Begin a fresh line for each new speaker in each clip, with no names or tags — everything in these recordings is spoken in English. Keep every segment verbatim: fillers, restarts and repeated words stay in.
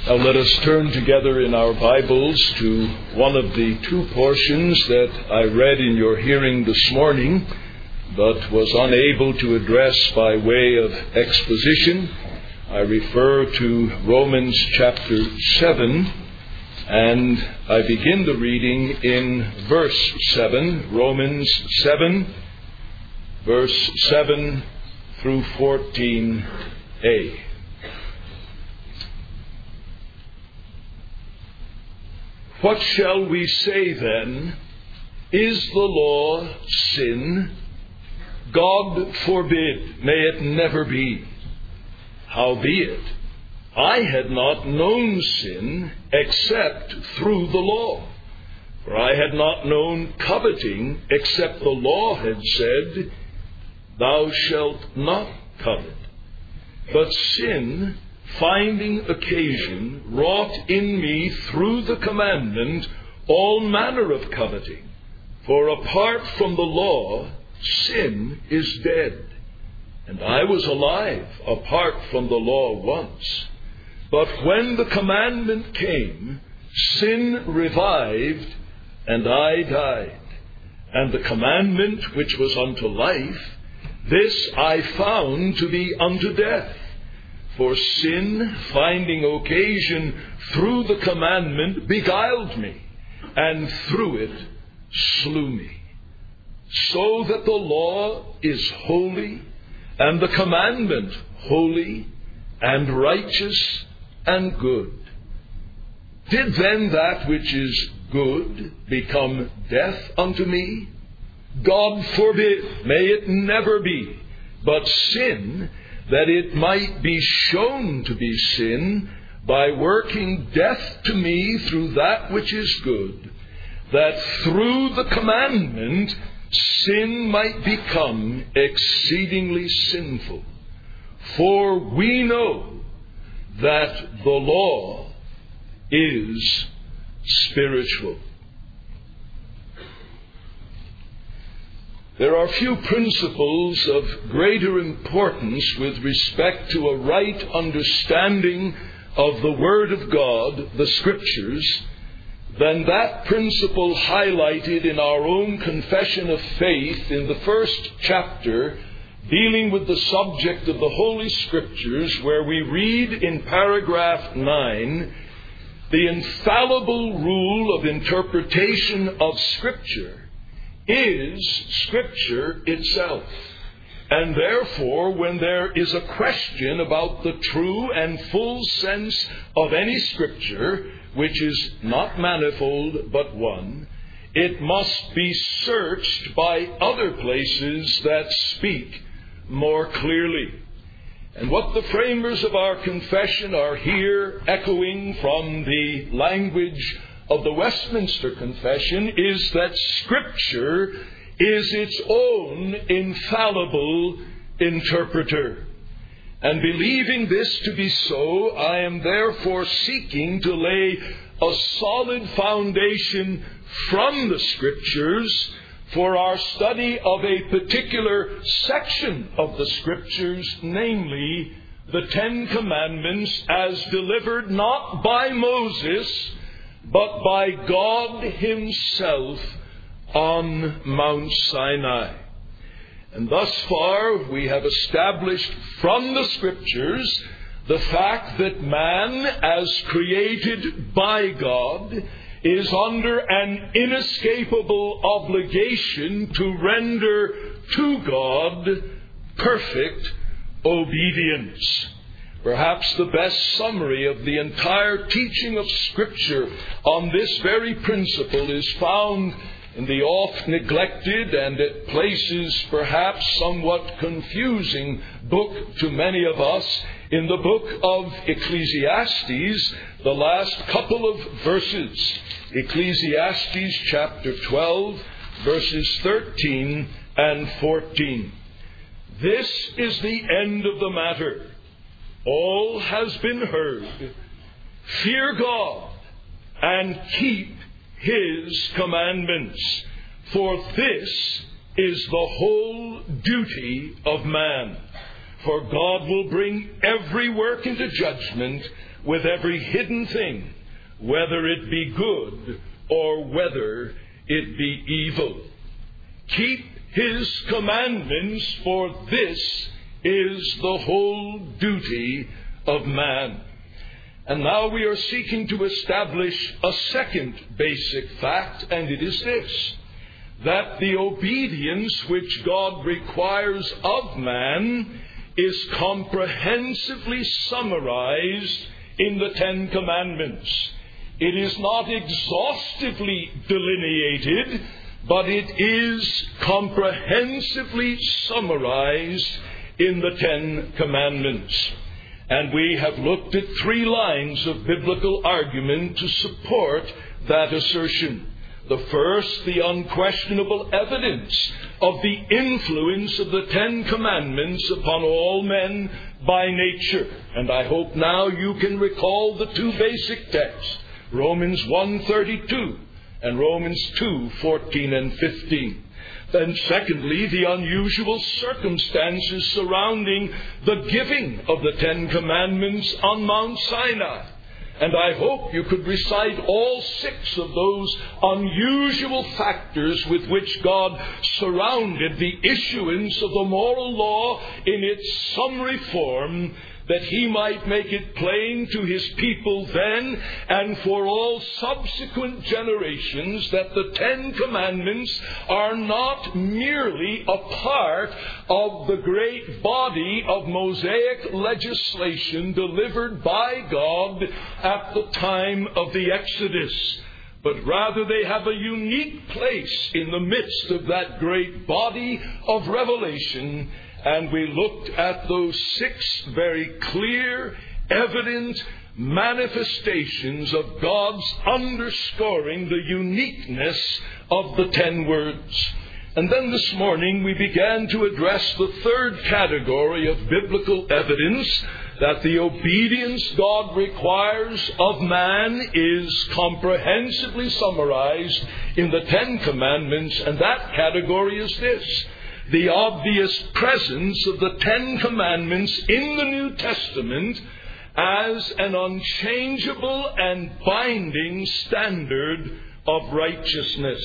Now let us turn together in our Bibles to one of the two portions that I read in your hearing this morning, but was unable to address by way of exposition. I refer to Romans chapter seven, and I begin the reading in verse seven, Romans seven, verse seven through fourteen a. What shall we say then? Is the law sin? God forbid, may it never be. Howbeit, I had not known sin except through the law. For I had not known coveting except the law had said, Thou shalt not covet. But sin, finding occasion, wrought in me through the commandment all manner of coveting. For apart from the law, sin is dead. And I was alive apart from the law once. But when the commandment came, sin revived, and I died. And the commandment which was unto life, this I found to be unto death. For sin, finding occasion through the commandment, beguiled me, and through it slew me. So that the law is holy, and the commandment holy, and righteous, and good. Did then that which is good become death unto me? God forbid, may it never be. But sin, that it might be shown to be sin, by working death to me through that which is good, that through the commandment sin might become exceedingly sinful. For we know that the law is spiritual. There are few principles of greater importance with respect to a right understanding of the Word of God, the Scriptures, than that principle highlighted in our own confession of faith in the first chapter, dealing with the subject of the Holy Scriptures, where we read in paragraph nine, the infallible rule of interpretation of Scripture is Scripture itself. And therefore, when there is a question about the true and full sense of any Scripture, which is not manifold but one, it must be searched by other places that speak more clearly. And what the framers of our confession are here echoing from the language of the Westminster Confession is that Scripture is its own infallible interpreter. And believing this to be so, I am therefore seeking to lay a solid foundation from the Scriptures for our study of a particular section of the Scriptures, namely the Ten Commandments as delivered not by Moses, but by God Himself on Mount Sinai. And thus far we have established from the Scriptures the fact that man, as created by God, is under an inescapable obligation to render to God perfect obedience. Perhaps the best summary of the entire teaching of Scripture on this very principle is found in the oft-neglected and at places perhaps somewhat confusing book to many of us, in the book of Ecclesiastes, the last couple of verses. Ecclesiastes chapter twelve, verses thirteen and fourteen. This is the end of the matter. All has been heard. Fear God and keep His commandments, for this is the whole duty of man. For God will bring every work into judgment with every hidden thing, whether it be good or whether it be evil. Keep his commandments, for this is the whole duty of man. And now we are seeking to establish a second basic fact, and it is this: that the obedience which God requires of man is comprehensively summarized in the Ten Commandments. It is not exhaustively delineated, but it is comprehensively summarized in the Ten Commandments. And we have looked at three lines of biblical argument to support that assertion. The first, the unquestionable evidence of the influence of the Ten Commandments upon all men by nature. And I hope now you can recall the two basic texts, Romans one thirty-two and Romans two fourteen and fifteen. Then secondly, the unusual circumstances surrounding the giving of the Ten Commandments on Mount Sinai. And I hope you could recite all six of those unusual factors with which God surrounded the issuance of the moral law in its summary form, that he might make it plain to his people then and for all subsequent generations that the Ten Commandments are not merely a part of the great body of Mosaic legislation delivered by God at the time of the Exodus, but rather they have a unique place in the midst of that great body of revelation. And we looked at those six very clear, evident manifestations of God's underscoring the uniqueness of the ten words. And then this morning we began to address the third category of biblical evidence, that the obedience God requires of man is comprehensively summarized in the Ten Commandments, and that category is this: the obvious presence of the Ten Commandments in the New Testament as an unchangeable and binding standard of righteousness.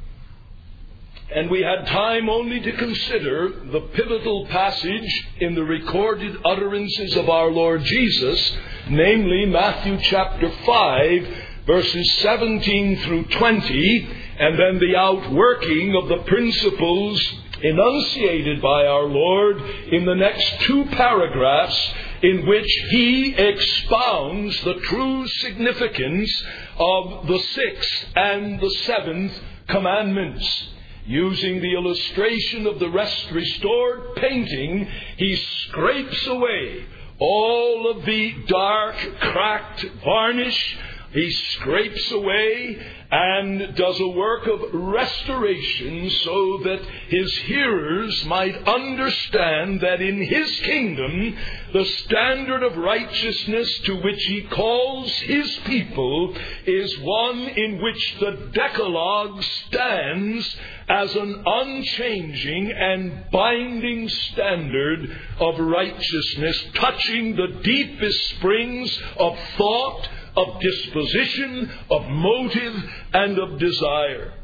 And we had time only to consider the pivotal passage in the recorded utterances of our Lord Jesus, namely Matthew chapter five, verses seventeen through twenty, and then the outworking of the principles enunciated by our Lord in the next two paragraphs, in which he expounds the true significance of the sixth and the seventh commandments. Using the illustration of the rest restored painting, he scrapes away all of the dark, cracked varnish. He scrapes away and does a work of restoration so that his hearers might understand that in his kingdom, the standard of righteousness to which he calls his people is one in which the Decalogue stands as an unchanging and binding standard of righteousness, touching the deepest springs of thought, of disposition, of motive, and of desire.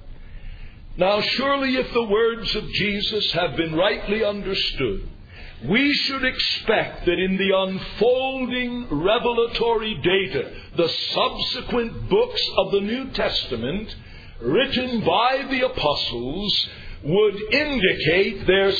Now, surely if the words of Jesus have been rightly understood, we should expect that in the unfolding revelatory data, the subsequent books of the New Testament, written by the apostles, would indicate their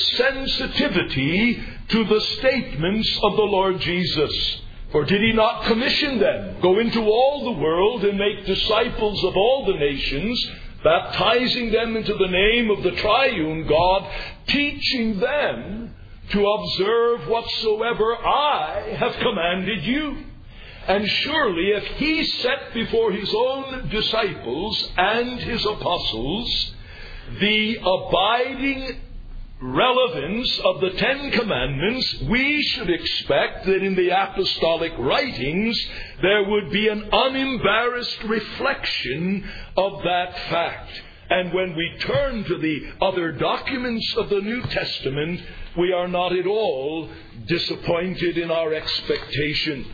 sensitivity to the statements of the Lord Jesus. For did he not commission them? Go into all the world and make disciples of all the nations, baptizing them into the name of the triune God, teaching them to observe whatsoever I have commanded you. And surely if he set before his own disciples and his apostles the abiding relevance of the Ten Commandments, we should expect that in the apostolic writings there would be an unembarrassed reflection of that fact. And when we turn to the other documents of the New Testament, we are not at all disappointed in our expectation.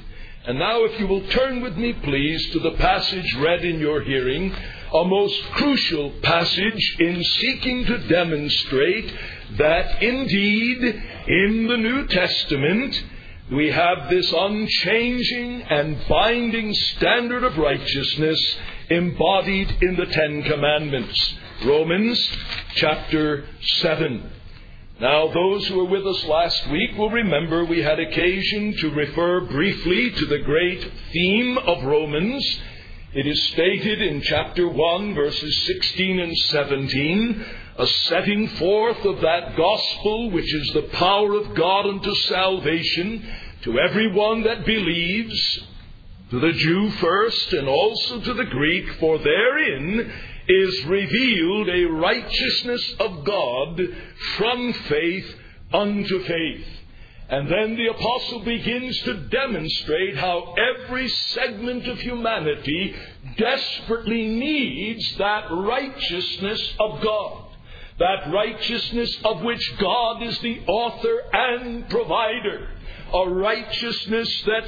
And now if you will turn with me, please, to the passage read in your hearing, a most crucial passage in seeking to demonstrate that indeed in the New Testament we have this unchanging and binding standard of righteousness embodied in the Ten Commandments. Romans chapter seven. Now, those who were with us last week will remember we had occasion to refer briefly to the great theme of Romans. It is stated in chapter one, verses sixteen and seventeen, a setting forth of that gospel which is the power of God unto salvation to everyone that believes, to the Jew first and also to the Greek, for therein is revealed a righteousness of God from faith unto faith. And then the apostle begins to demonstrate how every segment of humanity desperately needs that righteousness of God. That righteousness of which God is the author and provider. A righteousness that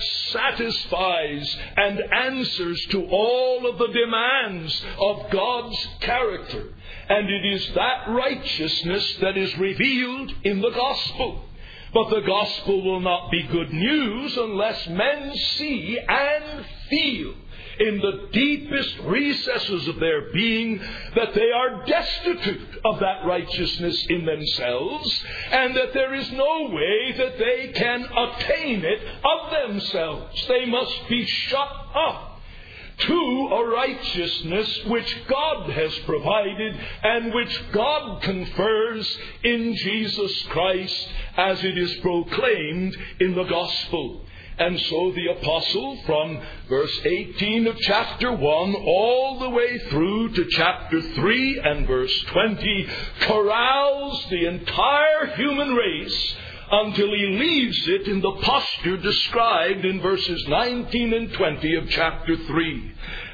satisfies and answers to all of the demands of God's character. And it is that righteousness that is revealed in the gospel. But the gospel will not be good news unless men see and feel in the deepest recesses of their being that they are destitute of that righteousness in themselves, and that there is no way that they can attain it of themselves. They must be shut up to a righteousness which God has provided and which God confers in Jesus Christ as it is proclaimed in the gospel. And so the apostle, from verse eighteen of chapter one all the way through to chapter three and verse twenty, corrals the entire human race until he leaves it in the posture described in verses nineteen and twenty of chapter three.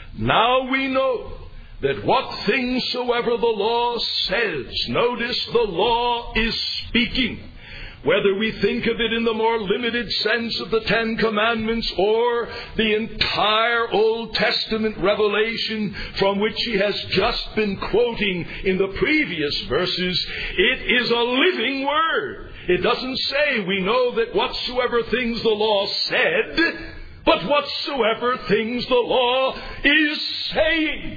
Now we know that what things soever the law says, notice the law is speaking. Whether we think of it in the more limited sense of the Ten Commandments or the entire Old Testament revelation from which he has just been quoting in the previous verses, it is a living word. It doesn't say we know that whatsoever things the law said, but whatsoever things the law is saying.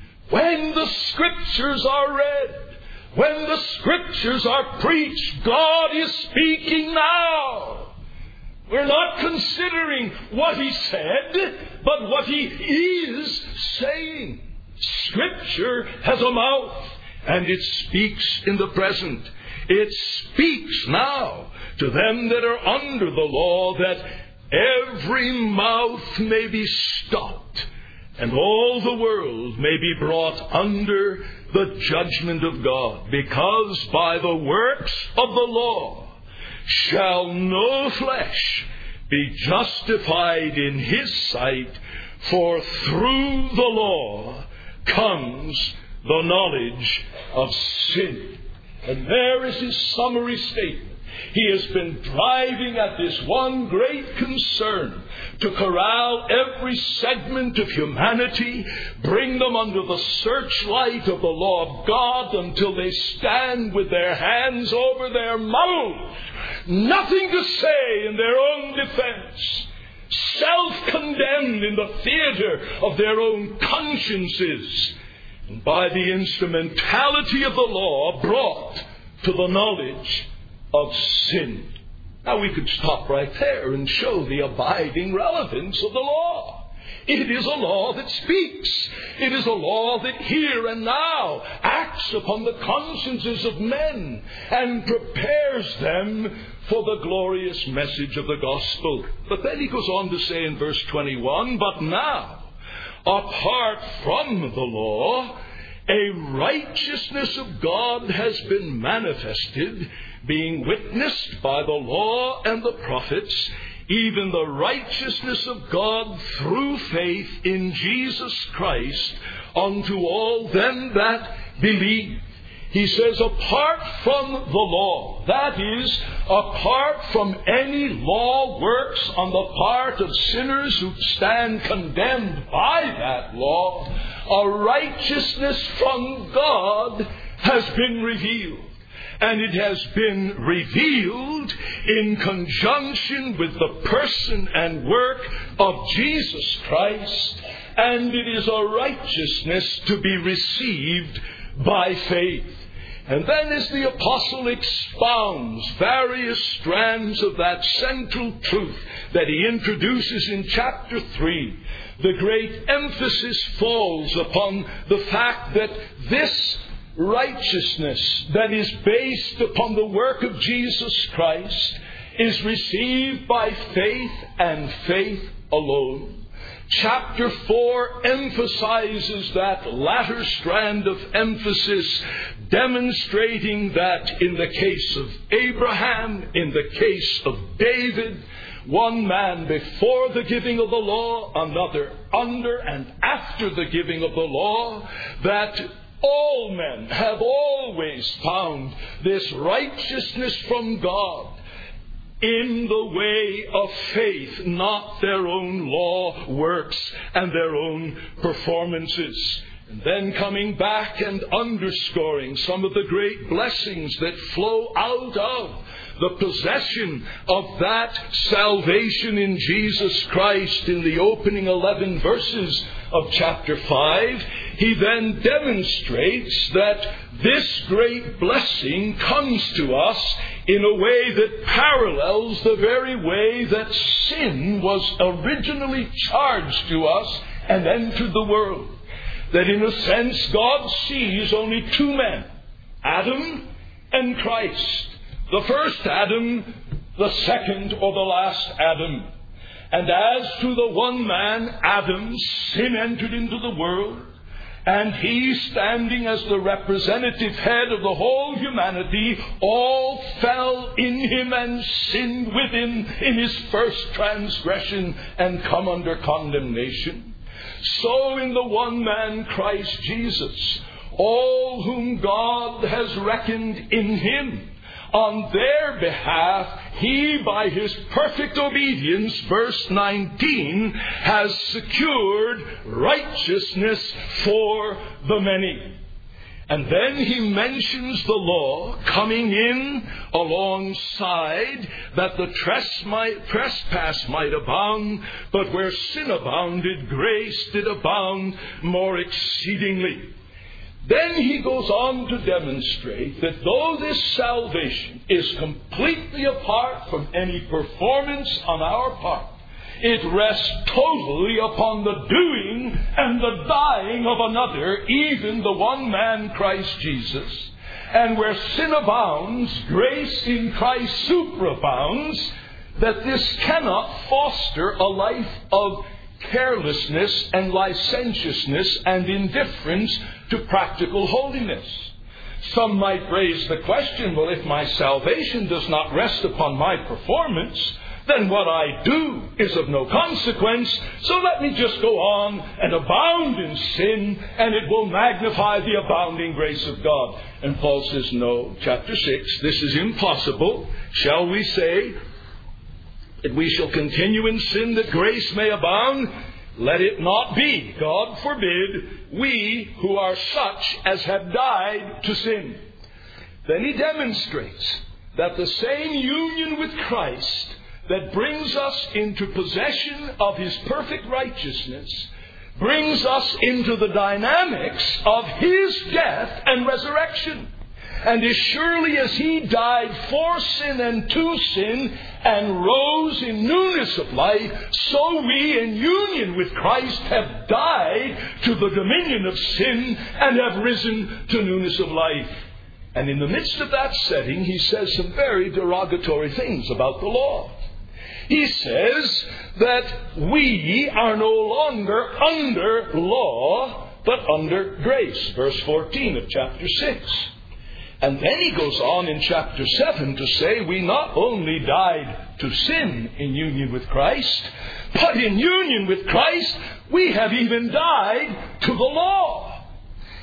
When the Scriptures are read, when the Scriptures are preached, God is speaking now. We're not considering what He said, but what He is saying. Scripture has a mouth, and it speaks in the present. It speaks now to them that are under the law, that every mouth may be stopped, and all the world may be brought under the judgment of God, because by the works of the law shall no flesh be justified in His sight, for through the law comes the knowledge of sin. And there is his summary statement. He has been driving at this one great concern, to corral every segment of humanity, bring them under the searchlight of the law of God until they stand with their hands over their mouths, nothing to say in their own defense, self-condemned in the theater of their own consciences, and by the instrumentality of the law brought to the knowledge of sin. Now we could stop right there and show the abiding relevance of the law. It is a law that speaks. It is a law that here and now acts upon the consciences of men and prepares them for the glorious message of the gospel. But then he goes on to say in verse twenty-one, but now, apart from the law, a righteousness of God has been manifested, being witnessed by the law and the prophets, even the righteousness of God through faith in Jesus Christ unto all them that believe. He says, apart from the law, that is, apart from any law works on the part of sinners who stand condemned by that law, a righteousness from God has been revealed. And it has been revealed in conjunction with the person and work of Jesus Christ, and it is a righteousness to be received by faith. And then as the apostle expounds various strands of that central truth that he introduces in chapter three, the great emphasis falls upon the fact that this righteousness that is based upon the work of Jesus Christ is received by faith and faith alone. Chapter four emphasizes that latter strand of emphasis, demonstrating that in the case of Abraham, in the case of David, one man before the giving of the law, another under and after the giving of the law, that all men have always found this righteousness from God in the way of faith, not their own law works and their own performances. And then coming back and underscoring some of the great blessings that flow out of the possession of that salvation in Jesus Christ in the opening eleven verses of chapter five, he then demonstrates that this great blessing comes to us in a way that parallels the very way that sin was originally charged to us and entered the world. That in a sense God sees only two men, Adam and Christ. The first Adam, the second or the last Adam. And as to the one man, Adam, sin entered into the world, and he, standing as the representative head of the whole humanity, all fell in him and sinned with him in his first transgression and come under condemnation. So in the one man, Christ Jesus, all whom God has reckoned in him, on their behalf, he, by his perfect obedience, verse nineteen, has secured righteousness for the many. And then he mentions the law coming in alongside, that the trespass might abound, but where sin abounded, grace did abound more exceedingly. Then he goes on to demonstrate that though this salvation is completely apart from any performance on our part, it rests totally upon the doing and the dying of another, even the one man, Christ Jesus. And where sin abounds, grace in Christ superabounds, that this cannot foster a life of carelessness and licentiousness and indifference to practical holiness. Some might raise the question, well, if my salvation does not rest upon my performance, then what I do is of no consequence, so let me just go on and abound in sin, and it will magnify the abounding grace of God. And Paul says, no, chapter six, this is impossible. Shall we say that we shall continue in sin that grace may abound? Let it not be. God forbid, we who are such as have died to sin. Then he demonstrates that the same union with Christ that brings us into possession of his perfect righteousness brings us into the dynamics of his death and resurrection. And as surely as he died for sin and to sin and rose in newness of life, so we in union with Christ have died to the dominion of sin and have risen to newness of life. And in the midst of that setting, he says some very derogatory things about the law. He says that we are no longer under law, but under grace. Verse fourteen of chapter six. And then he goes on in chapter seven to say we not only died to sin in union with Christ, but in union with Christ we have even died to the law.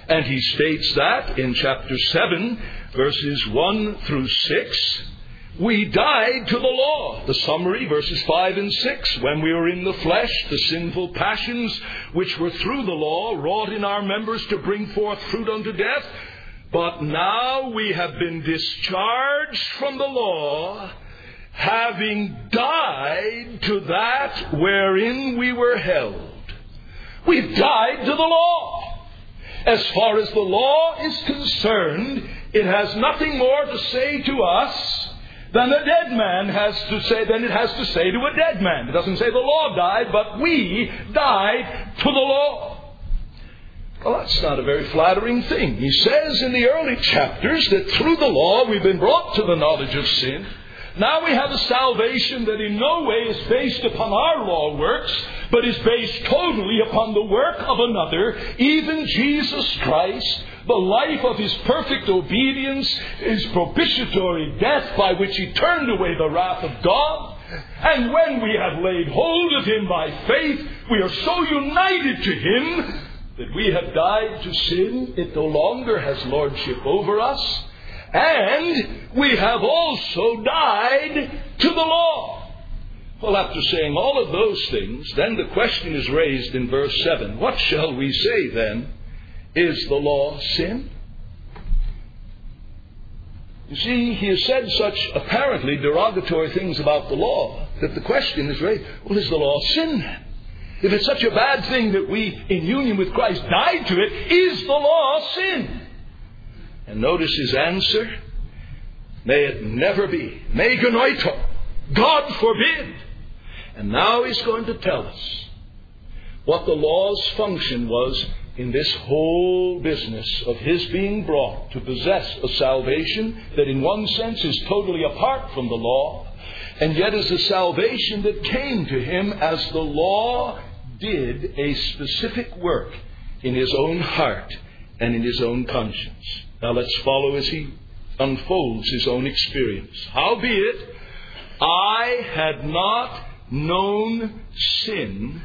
And he states that in chapter seven, verses one through six. We died to the law. The summary, verses five and six. When we were in the flesh, the sinful passions which were through the law wrought in our members to bring forth fruit unto death. But now we have been discharged from the law, having died to that wherein we were held. We've died to the law. As far as the law is concerned, it has nothing more to say to us than a dead man has to say, than it has to say to a dead man. It doesn't say the law died, but we died to the law. Well, that's not a very flattering thing. He says in the early chapters that through the law we've been brought to the knowledge of sin. Now we have a salvation that in no way is based upon our law works, but is based totally upon the work of another, even Jesus Christ, the life of his perfect obedience, his propitiatory death by which he turned away the wrath of God. And when we have laid hold of him by faith, we are so united to him that we have died to sin. It no longer has lordship over us. And we have also died to the law. Well, after saying all of those things, then the question is raised in verse seven. What shall we say then? Is the law sin? You see, he has said such apparently derogatory things about the law that the question is raised, well, is the law sin then? If it's such a bad thing that we, in union with Christ, died to it, is the law sin? And notice his answer. May it never be. Me genoito. God forbid. And now he's going to tell us what the law's function was in this whole business of his being brought to possess a salvation that in one sense is totally apart from the law, and yet is a salvation that came to him as the law did a specific work in his own heart and in his own conscience. Now let's follow as he unfolds his own experience. Howbeit, I had not known sin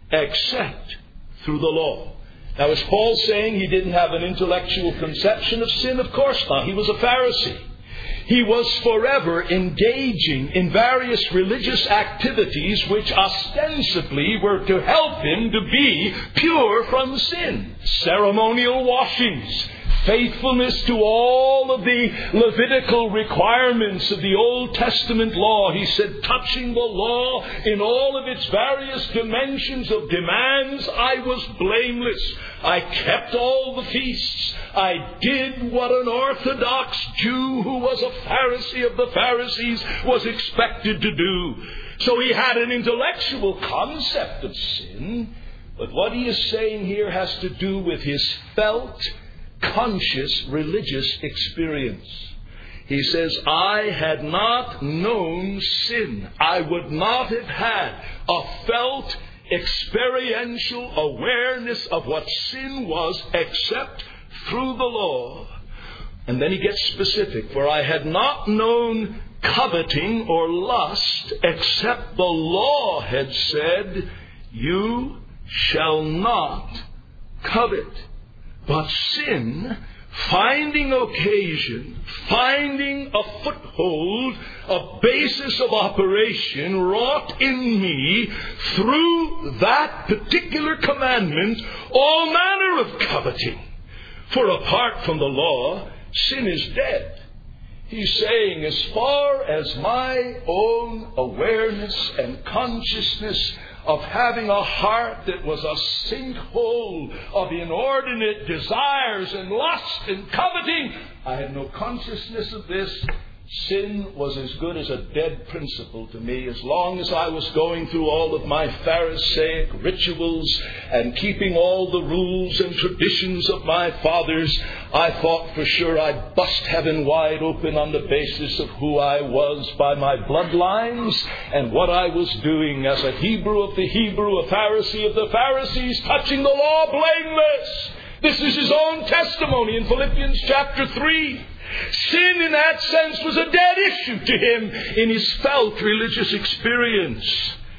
except through the law. Now, is Paul saying he didn't have an intellectual conception of sin? Of course not. He was a Pharisee. He was forever engaging in various religious activities which ostensibly were to help him to be pure from sin. Ceremonial washings, faithfulness to all of the Levitical requirements of the Old Testament law. He said, touching the law in all of its various dimensions of demands, I was blameless. I kept all the feasts. I did what an Orthodox Jew who was a Pharisee of the Pharisees was expected to do. So he had an intellectual concept of sin. But what he is saying here has to do with his felt, conscious religious experience. He says, I had not known sin. I would not have had a felt, experiential awareness of what sin was except through the law. And then he gets specific. For I had not known coveting or lust except the law had said, you shall not covet. But sin, finding occasion, finding a foothold, a basis of operation wrought in me through that particular commandment, all manner of coveting. For apart from the law, sin is dead. He's saying, as far as my own awareness and consciousness of having a heart that was a sinkhole of inordinate desires and lust and coveting, I had no consciousness of this. Sin was as good as a dead principle to me. As long as I was going through all of my Pharisaic rituals and keeping all the rules and traditions of my fathers, I thought for sure I'd bust heaven wide open on the basis of who I was by my bloodlines and what I was doing as a Hebrew of the Hebrew, a Pharisee of the Pharisees, touching the law blameless. This is his own testimony in Philippians chapter three. Sin in that sense was a dead issue to him in his felt religious experience.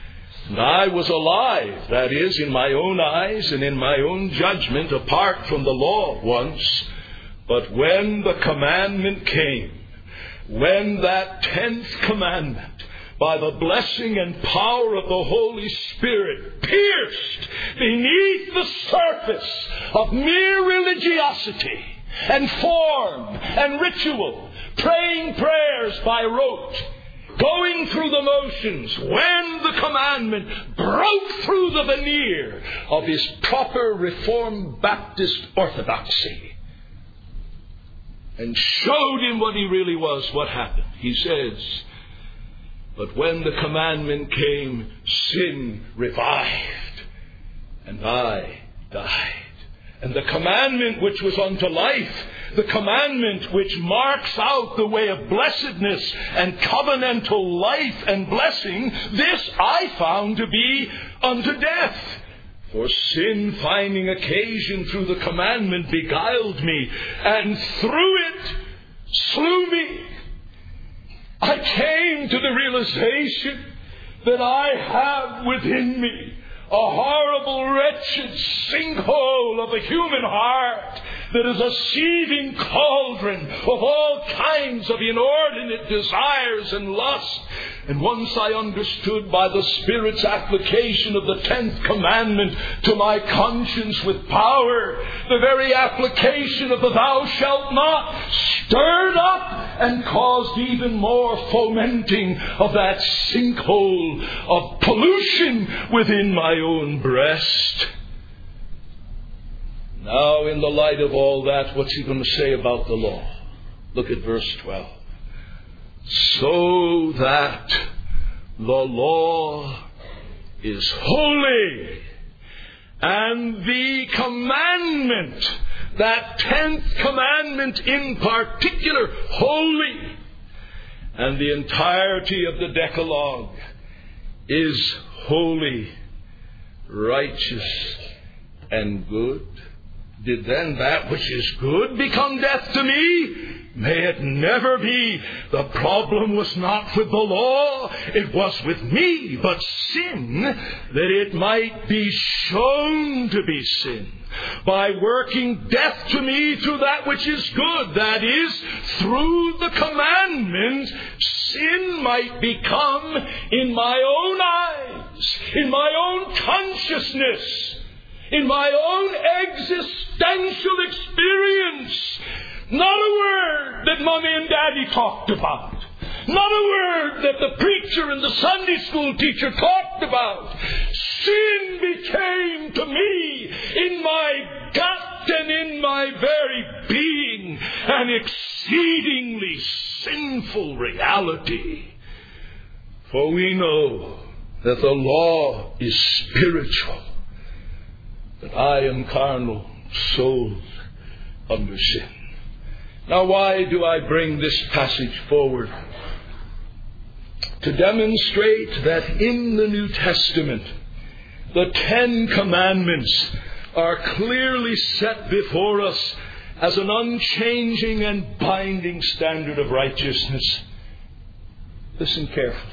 And I was alive, that is, in my own eyes and in my own judgment, apart from the law once. But when the commandment came, when that tenth commandment, by the blessing and power of the Holy Spirit, pierced beneath the surface of mere religiosity and form and ritual, praying prayers by rote, going through the motions, when the commandment broke through the veneer of his proper Reformed Baptist orthodoxy and showed him what he really was, what happened? He says, but when the commandment came, sin revived, and I died. And the commandment which was unto life, the commandment which marks out the way of blessedness and covenantal life and blessing, this I found to be unto death. For sin, finding occasion through the commandment, beguiled me, and through it slew me. I came to the realization that I have within me a horrible, wretched sinkhole of a human heart that is a seething cauldron of all kinds of inordinate desires and lust. And once I understood by the Spirit's application of the tenth commandment to my conscience with power, the very application of the thou shalt not stirred up and caused even more fomenting of that sinkhole of pollution within my own breast. Now, in the light of all that, what's he going to say about the law? Look at verse twelve. So that the law is holy, and the commandment, that tenth commandment in particular, holy, and the entirety of the Decalogue is holy, righteous, and good. Did then that which is good become death to me? May it never be. The problem was not with the law, it was with me, but sin, that it might be shown to be sin, by working death to me through that which is good, that is, through the commandment, sin might become in my own eyes, in my own consciousness, in my own existential experience, not a word that Mommy and Daddy talked about. Not a word that the preacher and the Sunday school teacher talked about. Sin became to me in my gut and in my very being an exceedingly sinful reality. For we know that the law is spiritual, that I am carnal, sold under sin. Now, why do I bring this passage forward? To demonstrate that in the New Testament, the Ten Commandments are clearly set before us as an unchanging and binding standard of righteousness. Listen carefully.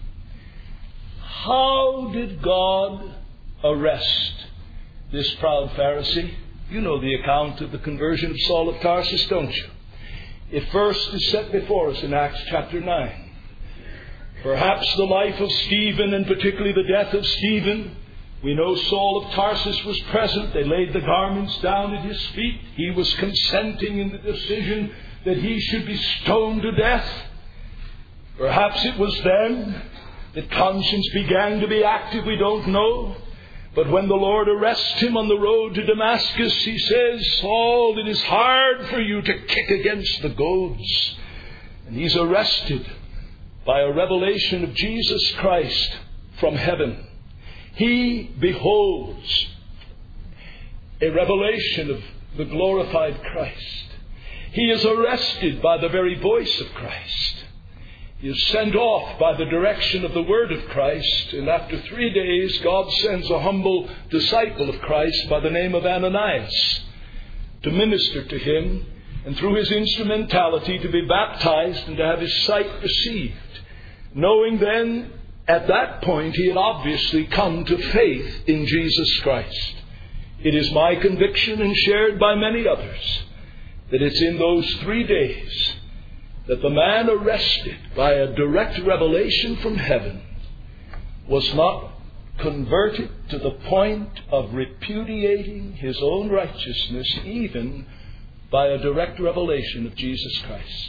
How did God arrest this proud Pharisee? You know the account of the conversion of Saul of Tarsus, don't you? It first is set before us in Acts chapter nine. Perhaps the life of Stephen, and particularly the death of Stephen. We know Saul of Tarsus was present. They laid the garments down at his feet. He was consenting in the decision that he should be stoned to death. Perhaps it was then that conscience began to be active. We don't know. But when the Lord arrests him on the road to Damascus, he says, Saul, it is hard for you to kick against the goads. And he's arrested by a revelation of Jesus Christ from heaven. He beholds a revelation of the glorified Christ. He is arrested by the very voice of Christ. He is sent off by the direction of the Word of Christ, and after three days God sends a humble disciple of Christ by the name of Ananias to minister to him, and through his instrumentality to be baptized and to have his sight received. Knowing then At that point, he had obviously come to faith in Jesus Christ. It is my conviction, and shared by many others, that it's in those three days that the man arrested by a direct revelation from heaven was not converted to the point of repudiating his own righteousness, even by a direct revelation of Jesus Christ.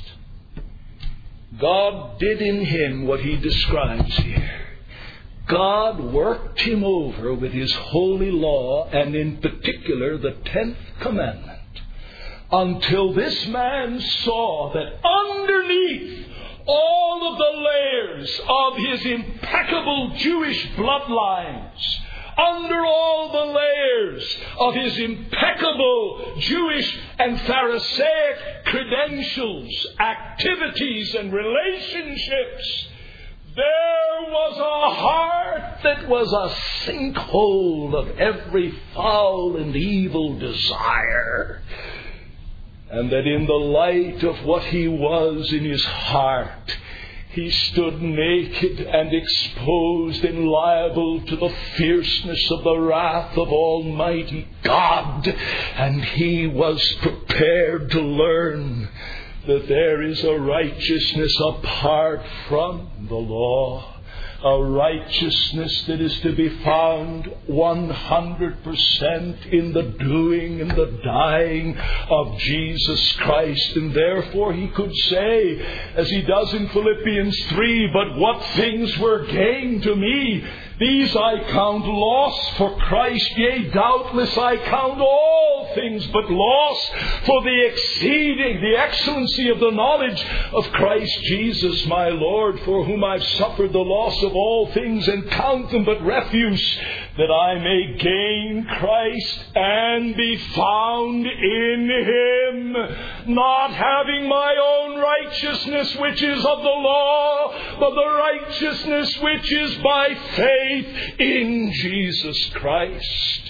God did in him what he describes here. God worked him over with his holy law, and in particular the tenth commandment, until this man saw that underneath all of the layers of his impeccable Jewish bloodlines, under all the layers of his impeccable Jewish and Pharisaic credentials, activities, and relationships, there was a heart that was a sinkhole of every foul and evil desire. And that in the light of what he was in his heart, he stood naked and exposed and liable to the fierceness of the wrath of Almighty God. And he was prepared to learn that there is a righteousness apart from the law. A righteousness that is to be found one hundred percent in the doing and the dying of Jesus Christ. And therefore he could say, as he does in Philippians three, "But what things were gain to me, these I count loss for Christ. Yea, doubtless I count all things but loss for the exceeding, the excellency of the knowledge of Christ Jesus my Lord, for whom I've suffered the loss of all things, and count them but refuse, that I may gain Christ and be found in him, not having my own righteousness which is of the law, but the righteousness which is by faith in Jesus Christ."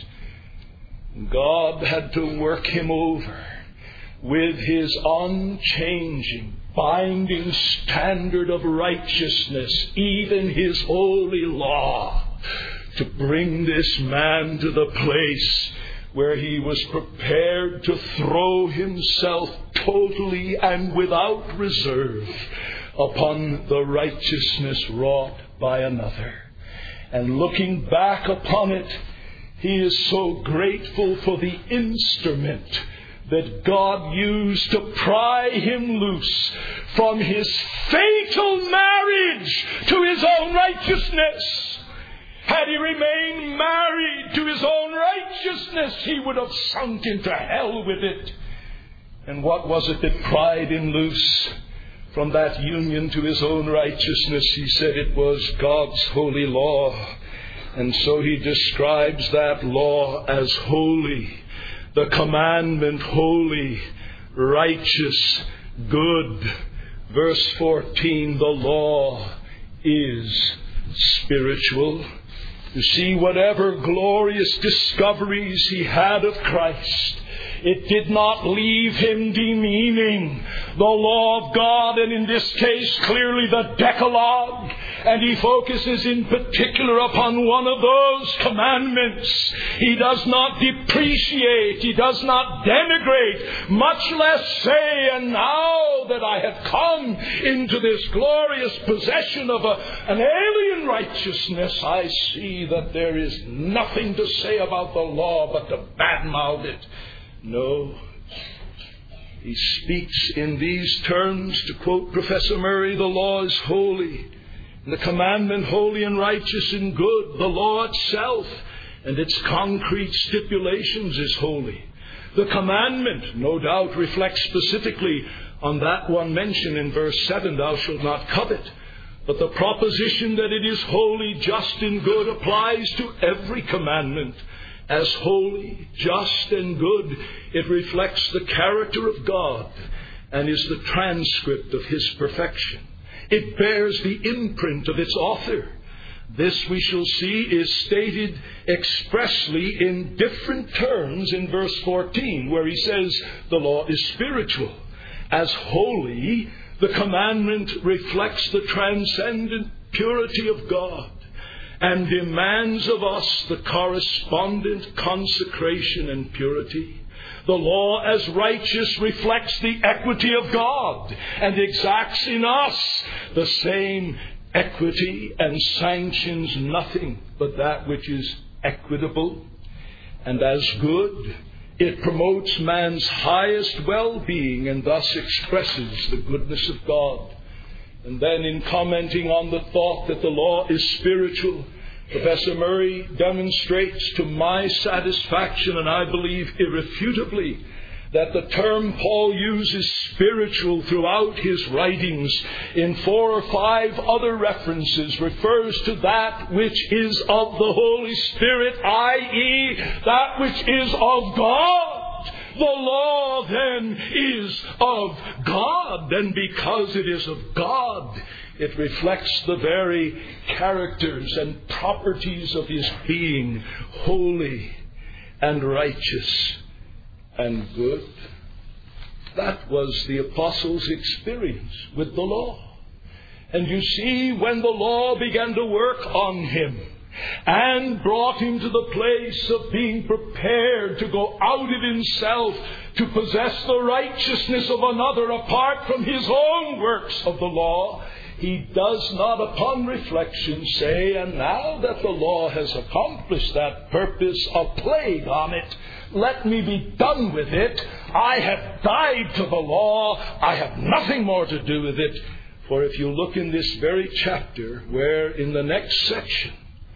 God had to work him over with his unchanging, binding standard of righteousness, even his holy law, to bring this man to the place where he was prepared to throw himself totally and without reserve upon the righteousness wrought by another. And looking back upon it, he is so grateful for the instrument that God used to pry him loose from his fatal marriage to his own righteousness. Had he remained married to his own righteousness, he would have sunk into hell with it. And what was it that pried him loose from that union to his own righteousness? He said it was God's holy law. And so he describes that law as holy, the commandment holy, righteous, good. Verse fourteen, the law is spiritual. You see, whatever glorious discoveries he had of Christ, it did not leave him demeaning the law of God, and in this case, clearly the Decalogue. And he focuses in particular upon one of those commandments. He does not depreciate, he does not denigrate, much less say, "And now that I have come into this glorious possession of a, an alien righteousness, I see that there is nothing to say about the law but to badmouth it." No. He speaks in these terms, to quote Professor Murray, the law is holy, and the commandment holy and righteous and good. The law itself and its concrete stipulations is holy. The commandment, no doubt, reflects specifically on that one mentioned in verse seven, "Thou shalt not covet." But the proposition that it is holy, just, and good applies to every commandment. As holy, just, and good, it reflects the character of God and is the transcript of his perfection. It bears the imprint of its author. This, we shall see, is stated expressly in different terms in verse fourteen, where he says the law is spiritual. As holy, the commandment reflects the transcendent purity of God and demands of us the correspondent consecration and purity. The law as righteous reflects the equity of God and exacts in us the same equity and sanctions nothing but that which is equitable. And as good, it promotes man's highest well-being and thus expresses the goodness of God. And then in commenting on the thought that the law is spiritual, Professor Murray demonstrates to my satisfaction, and I believe irrefutably, that the term Paul uses, spiritual, throughout his writings in four or five other references refers to that which is of the Holy Spirit, that is, that which is of God. The law then is of God, and because it is of God, it reflects the very characters and properties of his being, holy and righteous and good. That was the apostle's experience with the law. And you see, when the law began to work on him and brought him to the place of being prepared to go out of himself to possess the righteousness of another apart from his own works of the law, he does not upon reflection say, and now that the law has accomplished that purpose, a plague on it, let me be done with it. I have died to the law. I have nothing more to do with it. For if you look in this very chapter, where in the next section,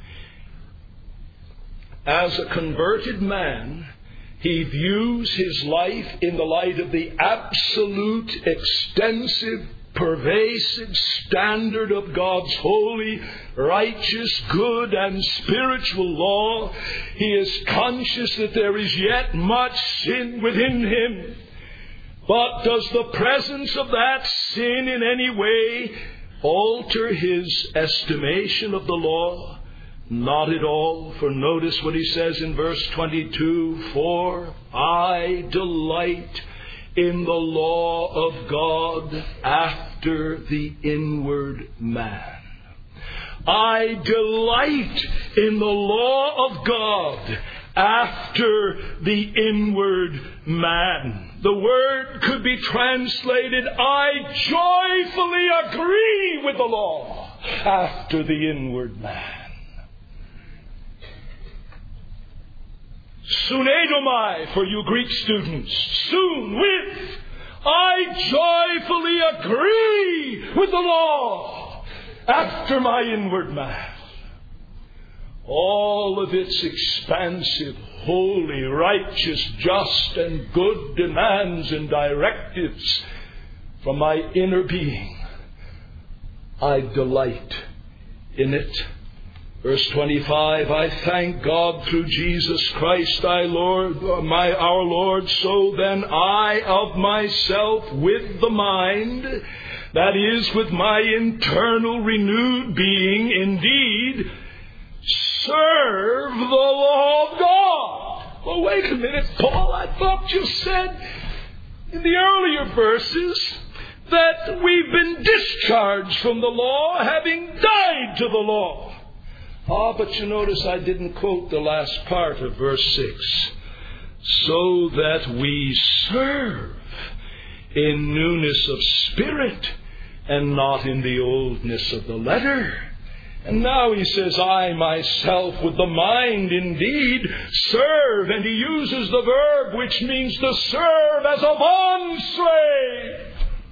as a converted man, he views his life in the light of the absolute, extensive, pervasive standard of God's holy, righteous, good, and spiritual law. He is conscious that there is yet much sin within him. But does the presence of that sin in any way alter his estimation of the law? Not at all. For notice what he says in verse twenty-two, "For I delight in the law of God after the inward man." I delight in the law of God after the inward man. The word could be translated, I joyfully agree with the law after the inward man. Sunedomai for you Greek students. Soon with. I joyfully agree with the law after my inward man. All of its expansive, holy, righteous, just, and good demands and directives from my inner being. I delight in it. Verse twenty-five, I thank God through Jesus Christ, our Lord, my, our Lord, so then I of myself with the mind, that is, with my internal renewed being, indeed, serve the law of God. Well, wait a minute, Paul, I thought you said in the earlier verses that we've been discharged from the law, having died to the law. Ah, but you notice I didn't quote the last part of verse six. So that we serve in newness of spirit and not in the oldness of the letter. And now he says, I myself with the mind indeed serve. And he uses the verb which means to serve as a bondslave.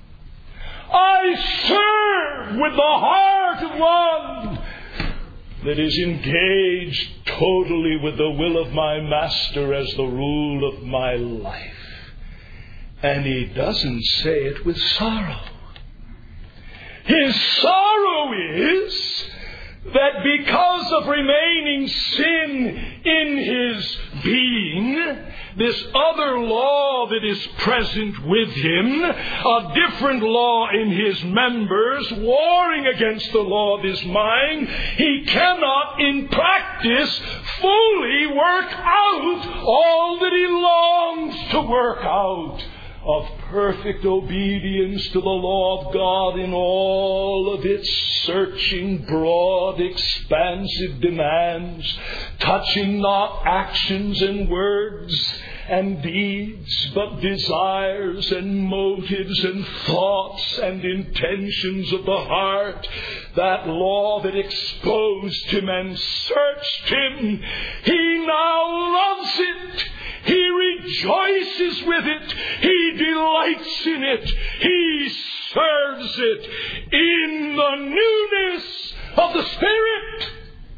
I serve with the heart of one that is engaged totally with the will of my master as the rule of my life. And he doesn't say it with sorrow. His sorrow is that because of remaining sin in his being, this other law that is present with him, a different law in his members, warring against the law of his mind, he cannot in practice fully work out all that he longs to work out of perfect obedience to the law of God in all of its searching, broad, expansive demands, touching not actions and words and deeds, but desires and motives and thoughts and intentions of the heart. That law that exposed him and searched him, he now loves it. He rejoices with it. He delights in it. He serves it in the newness of the Spirit.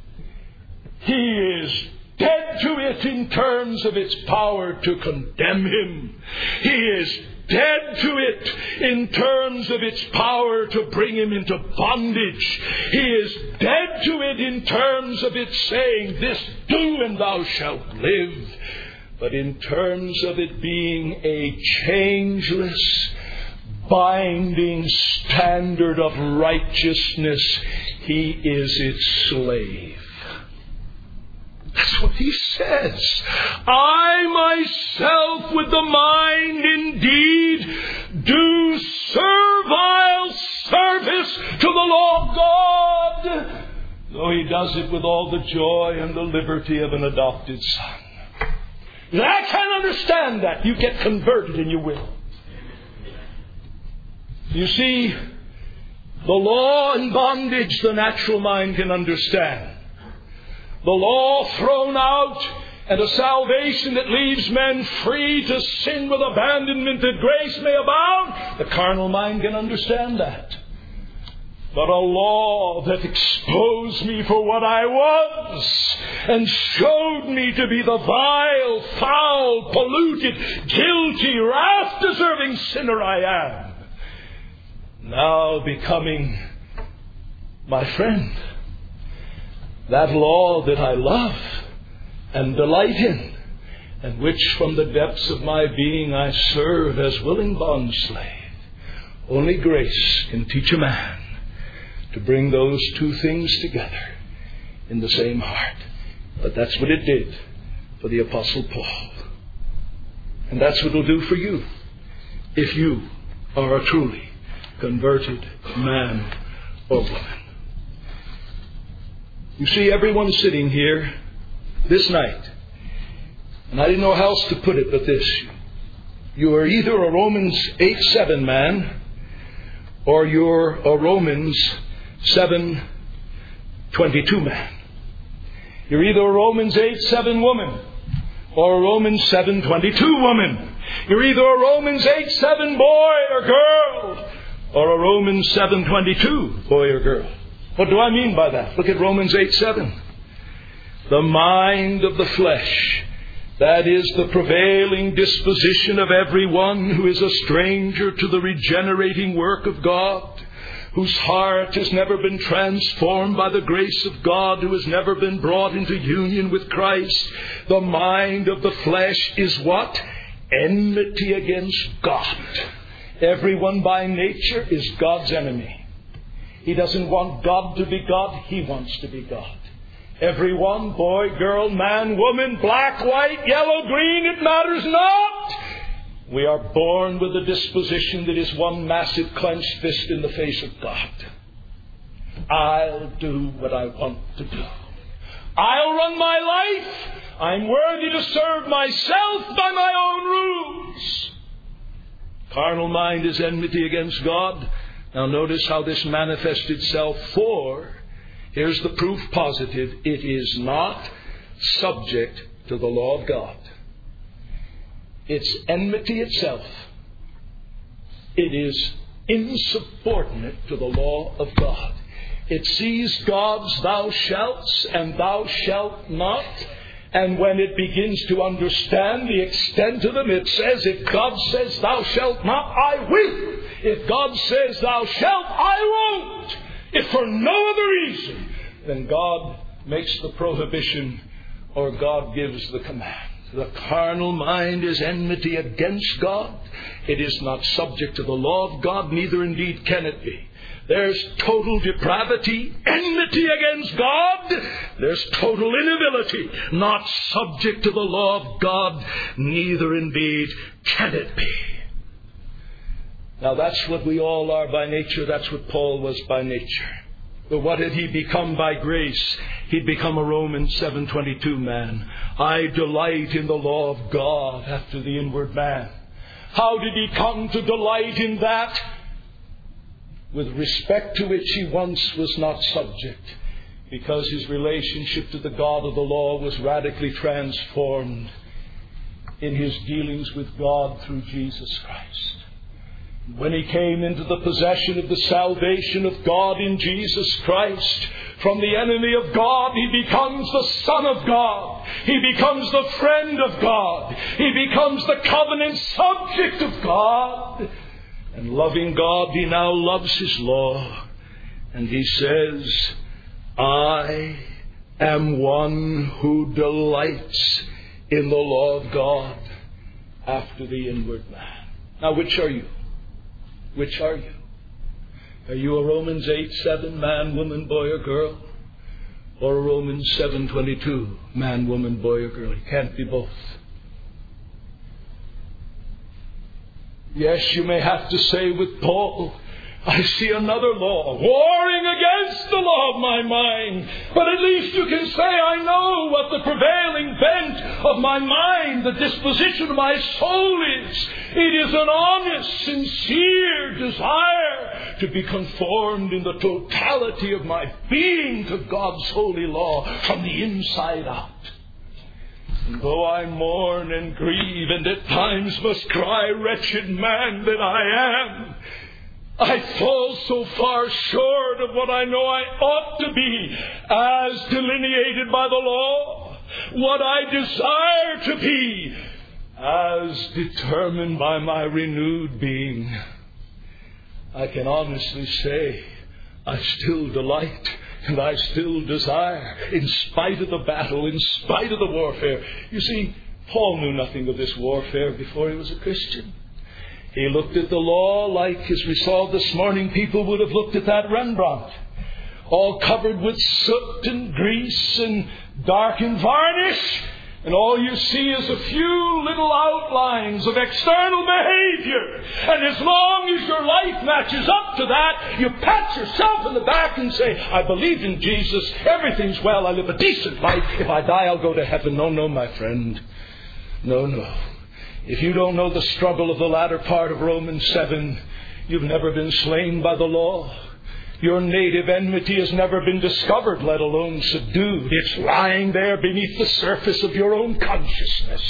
He is dead to it in terms of its power to condemn him. He is dead to it in terms of its power to bring him into bondage. He is dead to it in terms of its saying, this do and thou shalt live. But in terms of it being a changeless, binding standard of righteousness, he is its slave. That's what he says. I myself with the mind indeed do servile service to the law of God, though he does it with all the joy and the liberty of an adopted son. Now, I can't understand that. You get converted and you will. You see, the law and bondage the natural mind can understand. The law thrown out and a salvation that leaves men free to sin with abandonment that grace may abound. The carnal mind can understand that. But a law that exposed me for what I was and showed me to be the vile, foul, polluted, guilty, wrath-deserving sinner I am, now becoming my friend. That law that I love and delight in, and which from the depths of my being I serve as willing bondslave. Only grace can teach a man to bring those two things together in the same heart. But that's what it did for the Apostle Paul. And that's what it'll do for you if you are a truly converted man or woman. You see, everyone sitting here this night, and I didn't know how else to put it but this. You are either a Romans eight seven man, or you're a Romans seven twenty-two man. You're either a Romans eight seven woman, or a Romans seven twenty-two woman. You're either a Romans eight seven boy or girl, or a Romans seven twenty-two boy or girl. What do I mean by that? Look at Romans eight seven. The mind of the flesh, that is the prevailing disposition of everyone who is a stranger to the regenerating work of God, whose heart has never been transformed by the grace of God, who has never been brought into union with Christ. The mind of the flesh is what? Enmity against God. Everyone by nature is God's enemy. He doesn't want God to be God. He wants to be God. Everyone, boy, girl, man, woman, black, white, yellow, green, it matters not. We are born with a disposition that is one massive clenched fist in the face of God. I'll do what I want to do. I'll run my life. I'm worthy to serve myself by my own rules. Carnal mind is enmity against God. Now notice how this manifests itself. For, here's the proof positive, it is not subject to the law of God. It's enmity itself. It is insubordinate to the law of God. It sees God's thou shalt and thou shalt not. And when it begins to understand the extent of them, it says, if God says thou shalt not, I will. If God says thou shalt, I won't. If for no other reason, then God makes the prohibition or God gives the command. The carnal mind is enmity against God. It is not subject to the law of God, neither indeed can it be. There's total depravity, enmity against God. There's total inability, not subject to the law of God, neither indeed can it be. Now that's what we all are by nature. That's what Paul was by nature. But what had he become by grace? He'd become a Romans seven twenty-two man. I delight in the law of God after the inward man. How did he come to delight in that? With respect to which he once was not subject. Because his relationship to the God of the law was radically transformed in his dealings with God through Jesus Christ. When he came into the possession of the salvation of God in Jesus Christ, from the enemy of God, he becomes the Son of God. He becomes the friend of God. He becomes the covenant subject of God. And loving God, he now loves his law. And he says, I am one who delights in the law of God after the inward man. Now, which are you? Which are you? Are you a Romans eight seven man, woman, boy, or girl? Or a Romans seven twenty-two man, woman, boy, or girl? You can't be both. Yes, you may have to say with Paul, I see another law warring against the law of my mind. But at least you can say, I know what the prevailing bent of my mind, the disposition of my soul is. It is an honest, sincere desire to be conformed in the totality of my being to God's holy law from the inside out. And though I mourn and grieve and at times must cry, wretched man that I am, I fall so far short of what I know I ought to be as delineated by the law, what I desire to be as determined by my renewed being. I can honestly say I still delight and I still desire in spite of the battle, in spite of the warfare. You see, Paul knew nothing of this warfare before he was a Christian. He looked at the law like, as we saw this morning, people would have looked at that Rembrandt, all covered with soot and grease and darkened varnish. And all you see is a few little outlines of external behavior. And as long as your life matches up to that, you pat yourself in the back and say, I believe in Jesus, everything's well, I live a decent life. If I die, I'll go to heaven. No, no, my friend. No, no. If you don't know the struggle of the latter part of Romans seven, you've never been slain by the law. Your native enmity has never been discovered, let alone subdued. It's lying there beneath the surface of your own consciousness.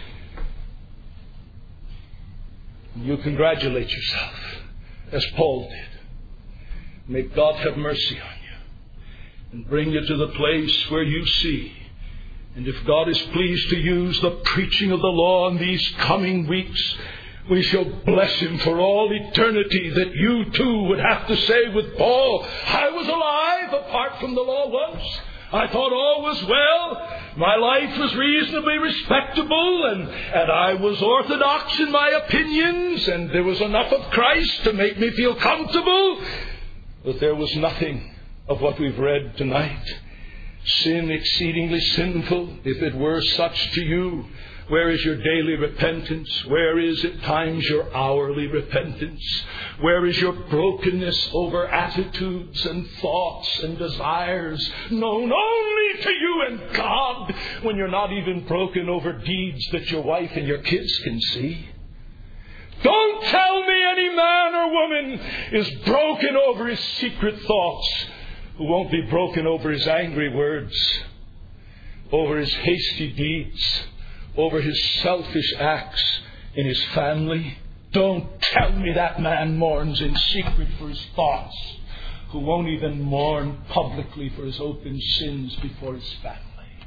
You congratulate yourself, as Paul did. May God have mercy on you and bring you to the place where you see. And if God is pleased to use the preaching of the law in these coming weeks, we shall bless Him for all eternity, that you too would have to say with Paul, I was alive apart from the law once. I thought all was well. My life was reasonably respectable, and, and I was orthodox in my opinions, and there was enough of Christ to make me feel comfortable. But there was nothing of what we've read tonight. Sin exceedingly sinful, if it were such to you. Where is your daily repentance? Where is at times your hourly repentance? Where is your brokenness over attitudes and thoughts and desires known only to you and God, when you're not even broken over deeds that your wife and your kids can see? Don't tell me any man or woman is broken over his secret thoughts who won't be broken over his angry words, over his hasty deeds, over his selfish acts in his family. Don't tell me that man mourns in secret for his thoughts, who won't even mourn publicly for his open sins before his family.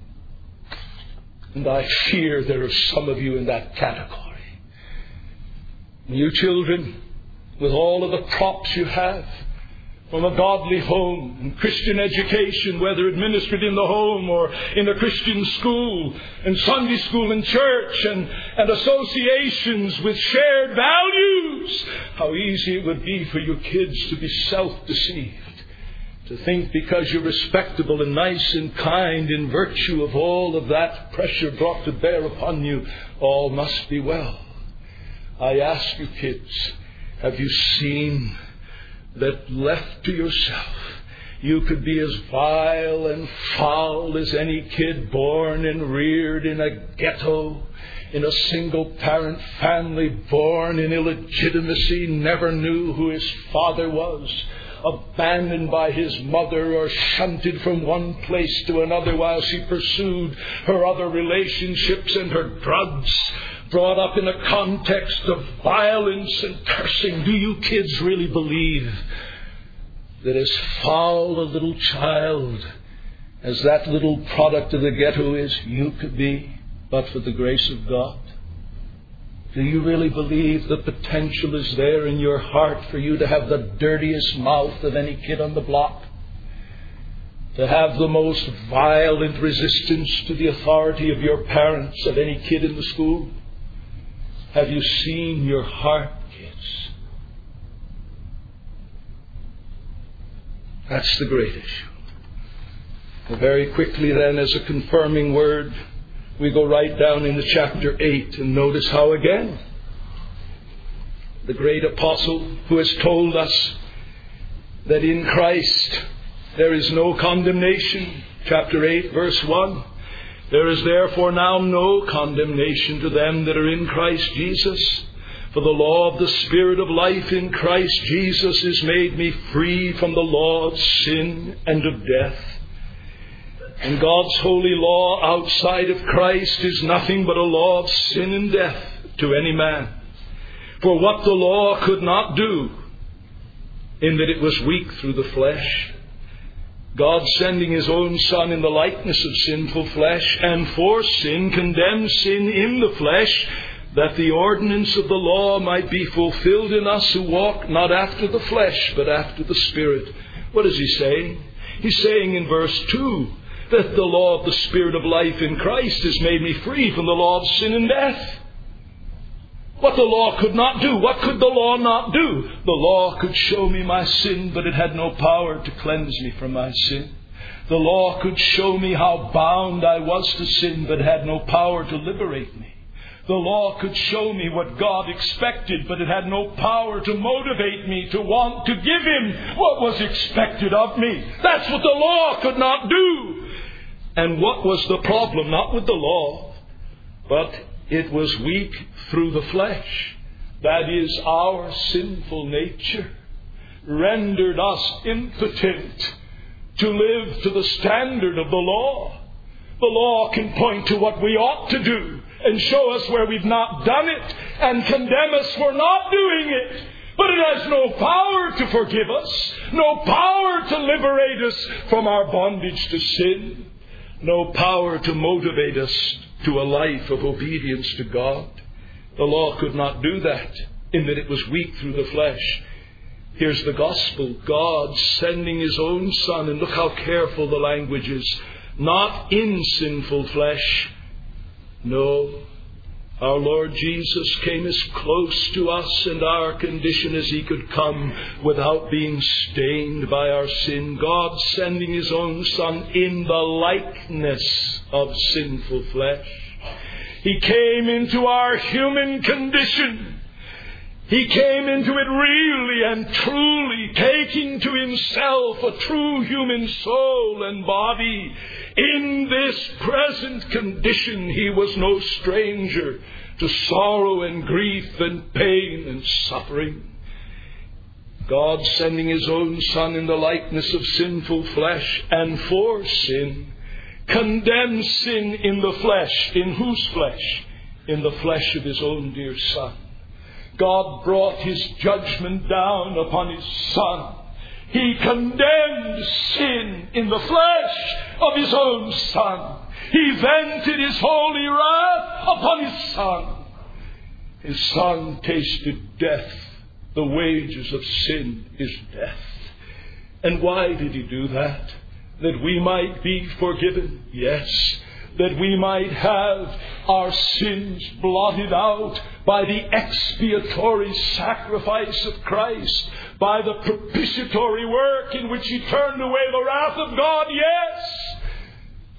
And I fear there are some of you in that category. You children, with all of the props you have, from a godly home and Christian education, whether administered in the home or in a Christian school and Sunday school and church and, and associations with shared values, how easy it would be for your kids to be self-deceived, to think because you're respectable and nice and kind in virtue of all of that pressure brought to bear upon you, all must be well. I ask you, kids, Have you seen that left to yourself, you could be as vile and foul as any kid born and reared in a ghetto, in a single-parent family, born in illegitimacy, never knew who his father was, abandoned by his mother or shunted from one place to another while she pursued her other relationships and her drugs, brought up in a context of violence and cursing. Do you kids really believe that as foul a little child as that little product of the ghetto is, you could be, but for the grace of God? Do you really believe the potential is there in your heart for you to have the dirtiest mouth of any kid on the block? To have the most violent resistance to the authority of your parents of any kid in the school? Have you seen your heart, kids? That's the great issue. And very quickly then, as a confirming word, we go right down into chapter eight and notice how again the great apostle who has told us that in Christ there is no condemnation, chapter eight verse one, there is therefore now no condemnation to them that are in Christ Jesus. For the law of the Spirit of life in Christ Jesus has made me free from the law of sin and of death. And God's holy law outside of Christ is nothing but a law of sin and death to any man. For what the law could not do, in that it was weak through the flesh, God sending His own Son in the likeness of sinful flesh, and for sin condemned sin in the flesh, that the ordinance of the law might be fulfilled in us who walk not after the flesh, but after the Spirit. What is He saying? He's saying in verse two, that the law of the Spirit of life in Christ has made me free from the law of sin and death. What the law could not do. What could the law not do? The law could show me my sin, but it had no power to cleanse me from my sin. The law could show me how bound I was to sin, but had no power to liberate me. The law could show me what God expected, but it had no power to motivate me to want to give Him what was expected of me. That's what the law could not do. And what was the problem? Not with the law, but it was weak through the flesh. That is, our sinful nature rendered us impotent to live to the standard of the law. The law can point to what we ought to do and show us where we've not done it and condemn us for not doing it. But it has no power to forgive us, no power to liberate us from our bondage to sin, no power to motivate us to a life of obedience to God. The law could not do that, in that it was weak through the flesh. Here's the gospel. God sending His own Son, and look how careful the language is, not in sinful flesh. No, our Lord Jesus came as close to us and our condition as He could come without being stained by our sin. God sending His own Son in the likeness of sinful flesh. He came into our human condition. He came into it really and truly, taking to Himself a true human soul and body. In this present condition, He was no stranger to sorrow and grief and pain and suffering. God sending His own Son in the likeness of sinful flesh and for sin, condemned sin in the flesh. In whose flesh? In the flesh of His own dear Son. God brought His judgment down upon His Son. He condemned sin in the flesh of His own Son. He vented His holy wrath upon His Son. His Son tasted death. The wages of sin is death. And why did He do that? That we might be forgiven? Yes. That we might have our sins blotted out by the expiatory sacrifice of Christ, by the propitiatory work in which He turned away the wrath of God? Yes.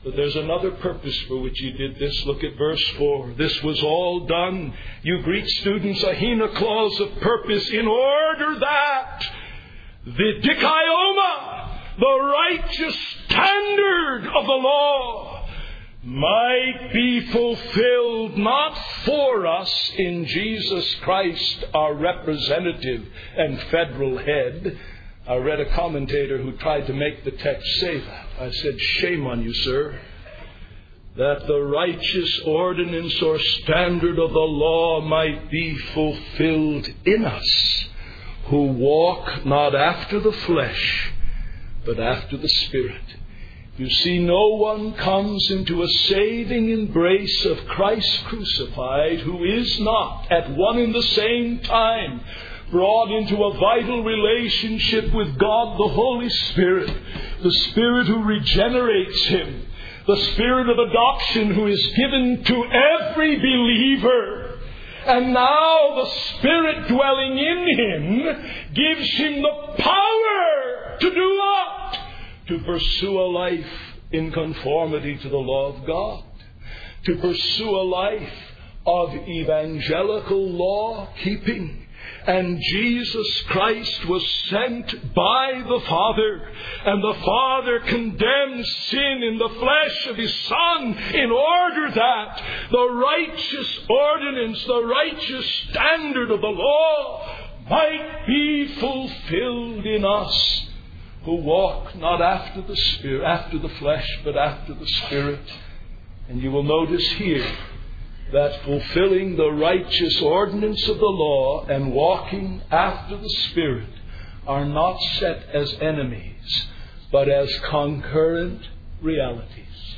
But there's another purpose for which you did this. Look at verse four. This was all done, you Greek students, a hina clause of purpose, in order that the dikaioma, the righteous standard of the law, might be fulfilled, not for us in Jesus Christ, our representative and federal head. I read a commentator who tried to make the text say that. I said, shame on you, sir, that the righteous ordinance or standard of the law might be fulfilled in us, who walk not after the flesh, but after the Spirit. You see, no one comes into a saving embrace of Christ crucified who is not at one and the same time brought into a vital relationship with God the Holy Spirit, the Spirit who regenerates him, the Spirit of adoption who is given to every believer. And now the Spirit dwelling in him gives him the power to do what? To pursue a life in conformity to the law of God. To pursue a life of evangelical law keeping. And Jesus Christ was sent by the Father, and the Father condemned sin in the flesh of His Son in order that the righteous ordinance, the righteous standard of the law might be fulfilled in us who walk not after the Spirit, after the flesh, but after the Spirit. And you will notice here that fulfilling the righteous ordinance of the law and walking after the Spirit are not set as enemies, but as concurrent realities.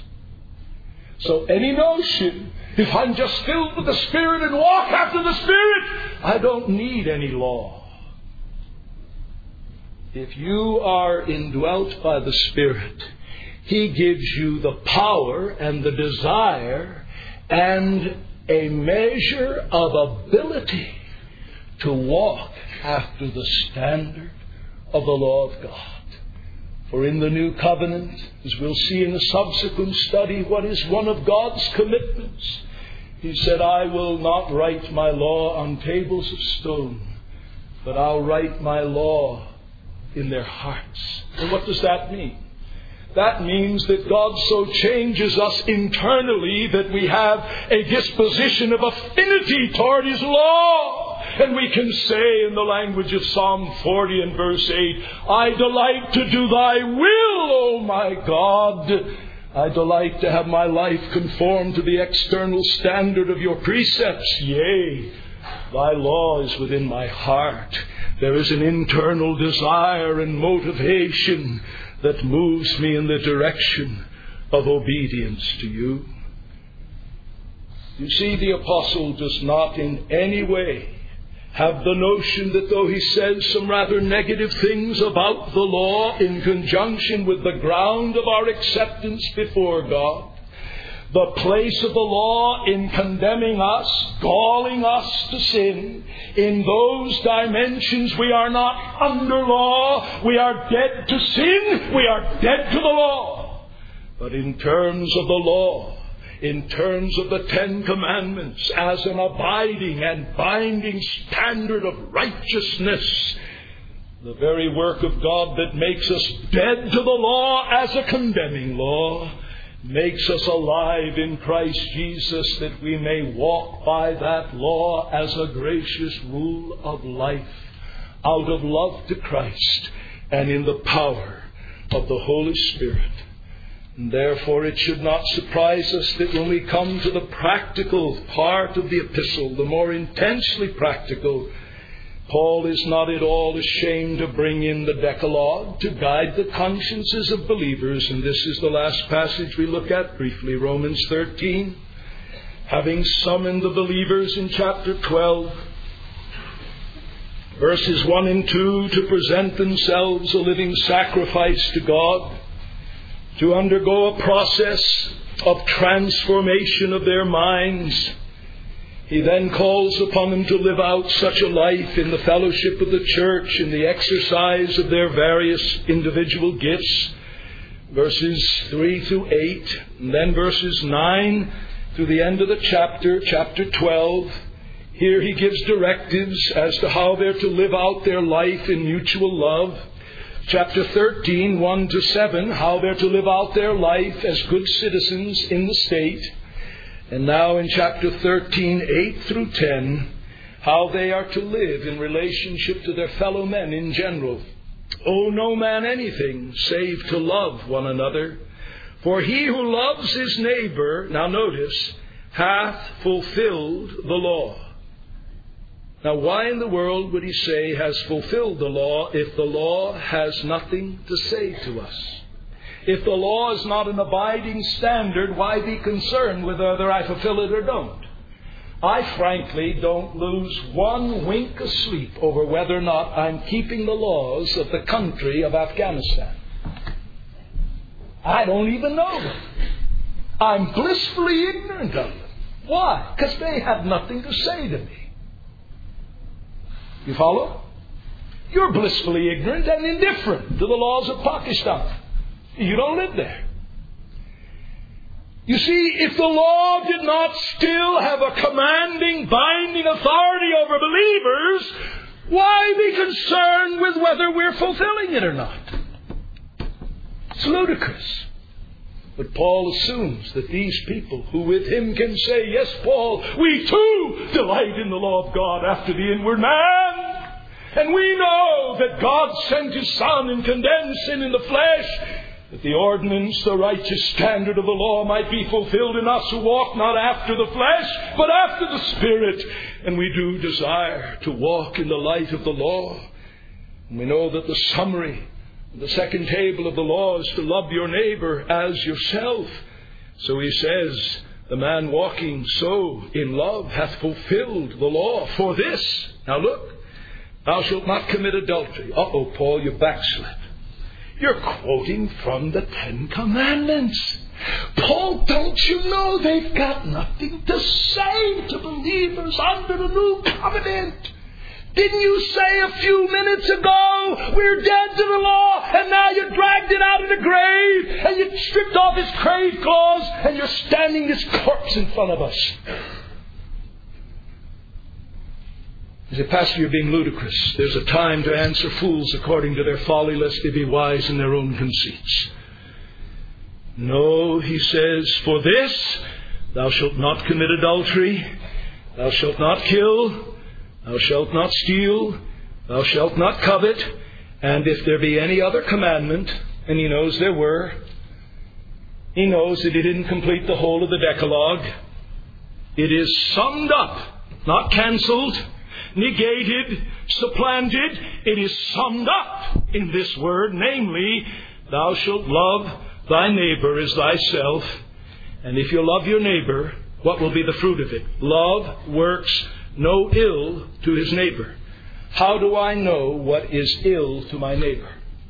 So any notion, if I'm just filled with the Spirit and walk after the Spirit, I don't need any law. If you are indwelt by the Spirit, He gives you the power and the desire and a measure of ability to walk after the standard of the law of God. For in the new covenant, as we'll see in a subsequent study, what is one of God's commitments? He said, I will not write my law on tables of stone, but I'll write my law in their hearts. And what does that mean? That means that God so changes us internally that we have a disposition of affinity toward His law. And we can say in the language of Psalm forty and verse eight, I delight to do Thy will, O my God. I delight to have my life conform to the external standard of Your precepts. Yea, Thy law is within my heart. There is an internal desire and motivation that moves me in the direction of obedience to You. You see, the apostle does not in any way have the notion that though he says some rather negative things about the law in conjunction with the ground of our acceptance before God, the place of the law in condemning us, galling us to sin, in those dimensions we are not under law, we are dead to sin, we are dead to the law. But in terms of the law, in terms of the Ten Commandments, as an abiding and binding standard of righteousness, the very work of God that makes us dead to the law as a condemning law, makes us alive in Christ Jesus, that we may walk by that law as a gracious rule of life, out of love to Christ and in the power of the Holy Spirit. And therefore it should not surprise us that when we come to the practical part of the epistle, the more intensely practical, Paul is not at all ashamed to bring in the Decalogue to guide the consciences of believers. And this is the last passage we look at briefly, Romans thirteen. Having summoned the believers in chapter twelve, verses one and two, to present themselves a living sacrifice to God, to undergo a process of transformation of their minds, he then calls upon them to live out such a life in the fellowship of the church, in the exercise of their various individual gifts, verses three through eight, and then verses nine through the end of the chapter, chapter twelve. Here he gives directives as to how they're to live out their life in mutual love. Chapter thirteen, one to seven, how they're to live out their life as good citizens in the state. And now in chapter thirteen, eight through ten, how they are to live in relationship to their fellow men in general. Owe no man anything save to love one another. For he who loves his neighbor, now notice, hath fulfilled the law. Now why in the world would he say has fulfilled the law if the law has nothing to say to us? If the law is not an abiding standard, why be concerned with whether I fulfill it or don't? I frankly don't lose one wink of sleep over whether or not I'm keeping the laws of the country of Afghanistan. I don't even know them. I'm blissfully ignorant of them. Why? Because they have nothing to say to me. You follow? You're blissfully ignorant and indifferent to the laws of Pakistan. You don't live there. You see, if the law did not still have a commanding, binding authority over believers, why be concerned with whether we're fulfilling it or not? It's ludicrous. But Paul assumes that these people who with him can say, yes, Paul, we too delight in the law of God after the inward man. And we know that God sent His Son and condemned sin in the flesh, that the ordinance, the righteous standard of the law might be fulfilled in us who walk not after the flesh, but after the Spirit. And we do desire to walk in the light of the law. And we know that the summary, the second table of the law is to love your neighbor as yourself. So he says, the man walking so in love hath fulfilled the law. For this, now look, thou shalt not commit adultery. Uh-oh, Paul, you backslid. You're quoting from the Ten Commandments. Paul, don't you know they've got nothing to say to believers under the new covenant? Didn't you say a few minutes ago, we're dead to the law, and now you dragged it out of the grave, and you stripped off his grave clothes, and you're standing this corpse in front of us? He said, Pastor, you're being ludicrous. There's a time to answer fools according to their folly, lest they be wise in their own conceits. No, he says, for this, thou shalt not commit adultery, thou shalt not kill, thou shalt not steal, thou shalt not covet, and if there be any other commandment, and he knows there were, he knows that he didn't complete the whole of the Decalogue. It is summed up, not cancelled, negated, supplanted. It is summed up in this word, namely, thou shalt love thy neighbor as thyself. And if you love your neighbor, what will be the fruit of it? Love works no ill to his neighbor. How do I know what is ill to my neighbor?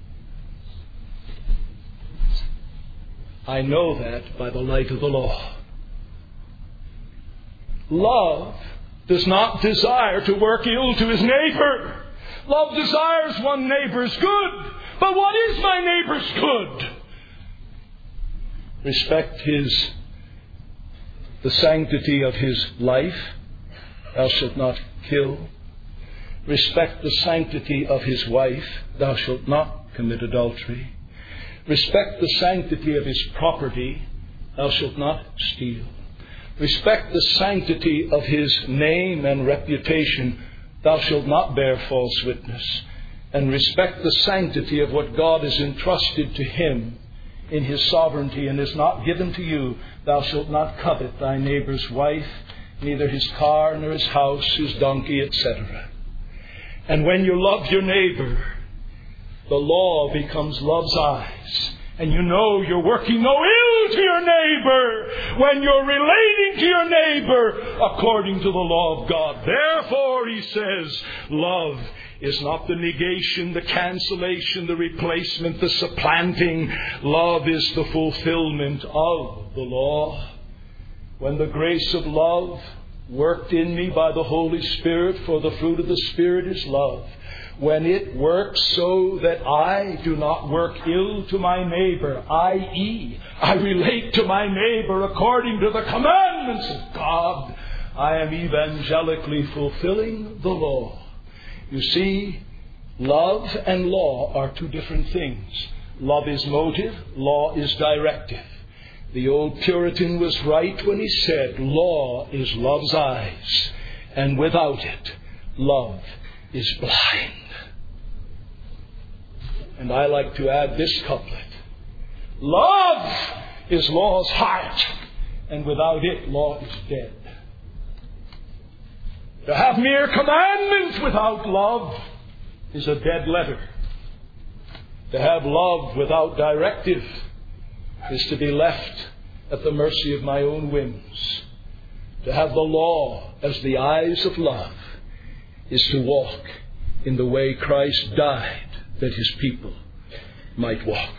I know that by the light of the law. Love does not desire to work ill to his neighbor. Love desires one neighbor's good. But what is my neighbor's good? Respect his, the sanctity of his life. Thou shalt not kill. Respect the sanctity of his wife. Thou shalt not commit adultery. Respect the sanctity of his property. Thou shalt not steal. Respect the sanctity of his name and reputation. Thou shalt not bear false witness. And respect the sanctity of what God has entrusted to him in his sovereignty and is not given to you. Thou shalt not covet thy neighbor's wife, neither his car, nor his house, his donkey, et cetera. And when you love your neighbor, the law becomes love's eyes. And you know you're working no ill to your neighbor when you're relating to your neighbor according to the law of God. Therefore, he says, love is not the negation, the cancellation, the replacement, the supplanting. Love is the fulfillment of the law. When the grace of love worked in me by the Holy Spirit, for the fruit of the Spirit is love.
when it works so that I do not work ill to my neighbor, that is, I relate to my neighbor according to the commandments of God, I am evangelically fulfilling the law. You see, love and law are two different things. Love is motive, law is directive. The old Puritan was right when he said, law is love's eyes, and without it, love is blind. And I like to add this couplet. Love is law's heart, and without it, law is dead. To have mere commandments without love is a dead letter. To have love without directive is to be left at the mercy of my own whims. To have the law as the eyes of love is to walk in the way Christ died that His people might walk.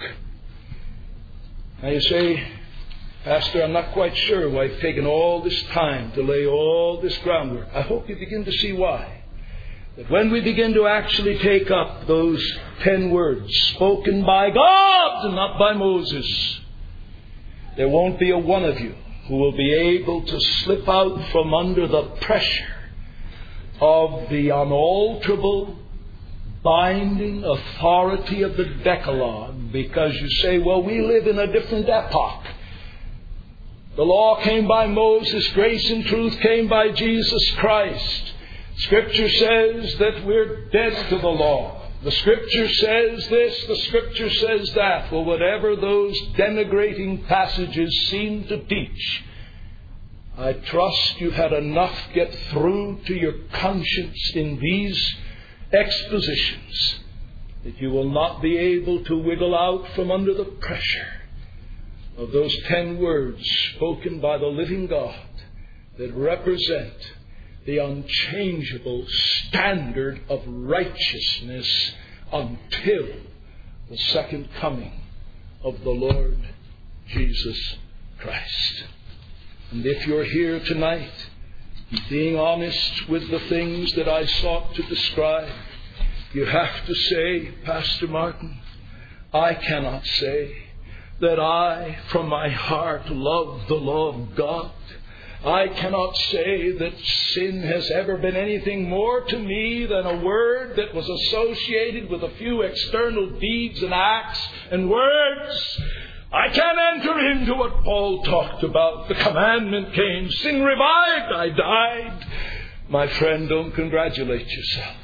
Now you say, Pastor, I'm not quite sure why I've taken all this time to lay all this groundwork. I hope you begin to see why. That when we begin to actually take up those ten words spoken by God and not by Moses, there won't be a one of you who will be able to slip out from under the pressure of the unalterable, binding authority of the Decalogue, because you say, well, we live in a different epoch. The law came by Moses, grace and truth came by Jesus Christ. Scripture says that we're dead to the law. The Scripture says this, the Scripture says that. Well, whatever those denigrating passages seem to teach, I trust you've had enough get through to your conscience in these expositions that you will not be able to wiggle out from under the pressure of those ten words spoken by the living God that represent the unchangeable standard of righteousness until the second coming of the Lord Jesus Christ. And if you're here tonight, being honest with the things that I sought to describe, you have to say, Pastor Martin, I cannot say that I, from my heart, love the law of God. I cannot say that sin has ever been anything more to me than a word that was associated with a few external deeds and acts and words. I can't enter into what Paul talked about. The commandment came, sin revived, I died. My friend, don't congratulate yourself.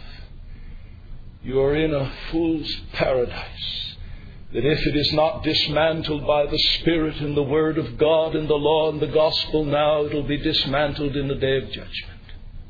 You are in a fool's paradise. That if it is not dismantled by the Spirit and the Word of God and the law and the gospel now, it will be dismantled in the day of judgment.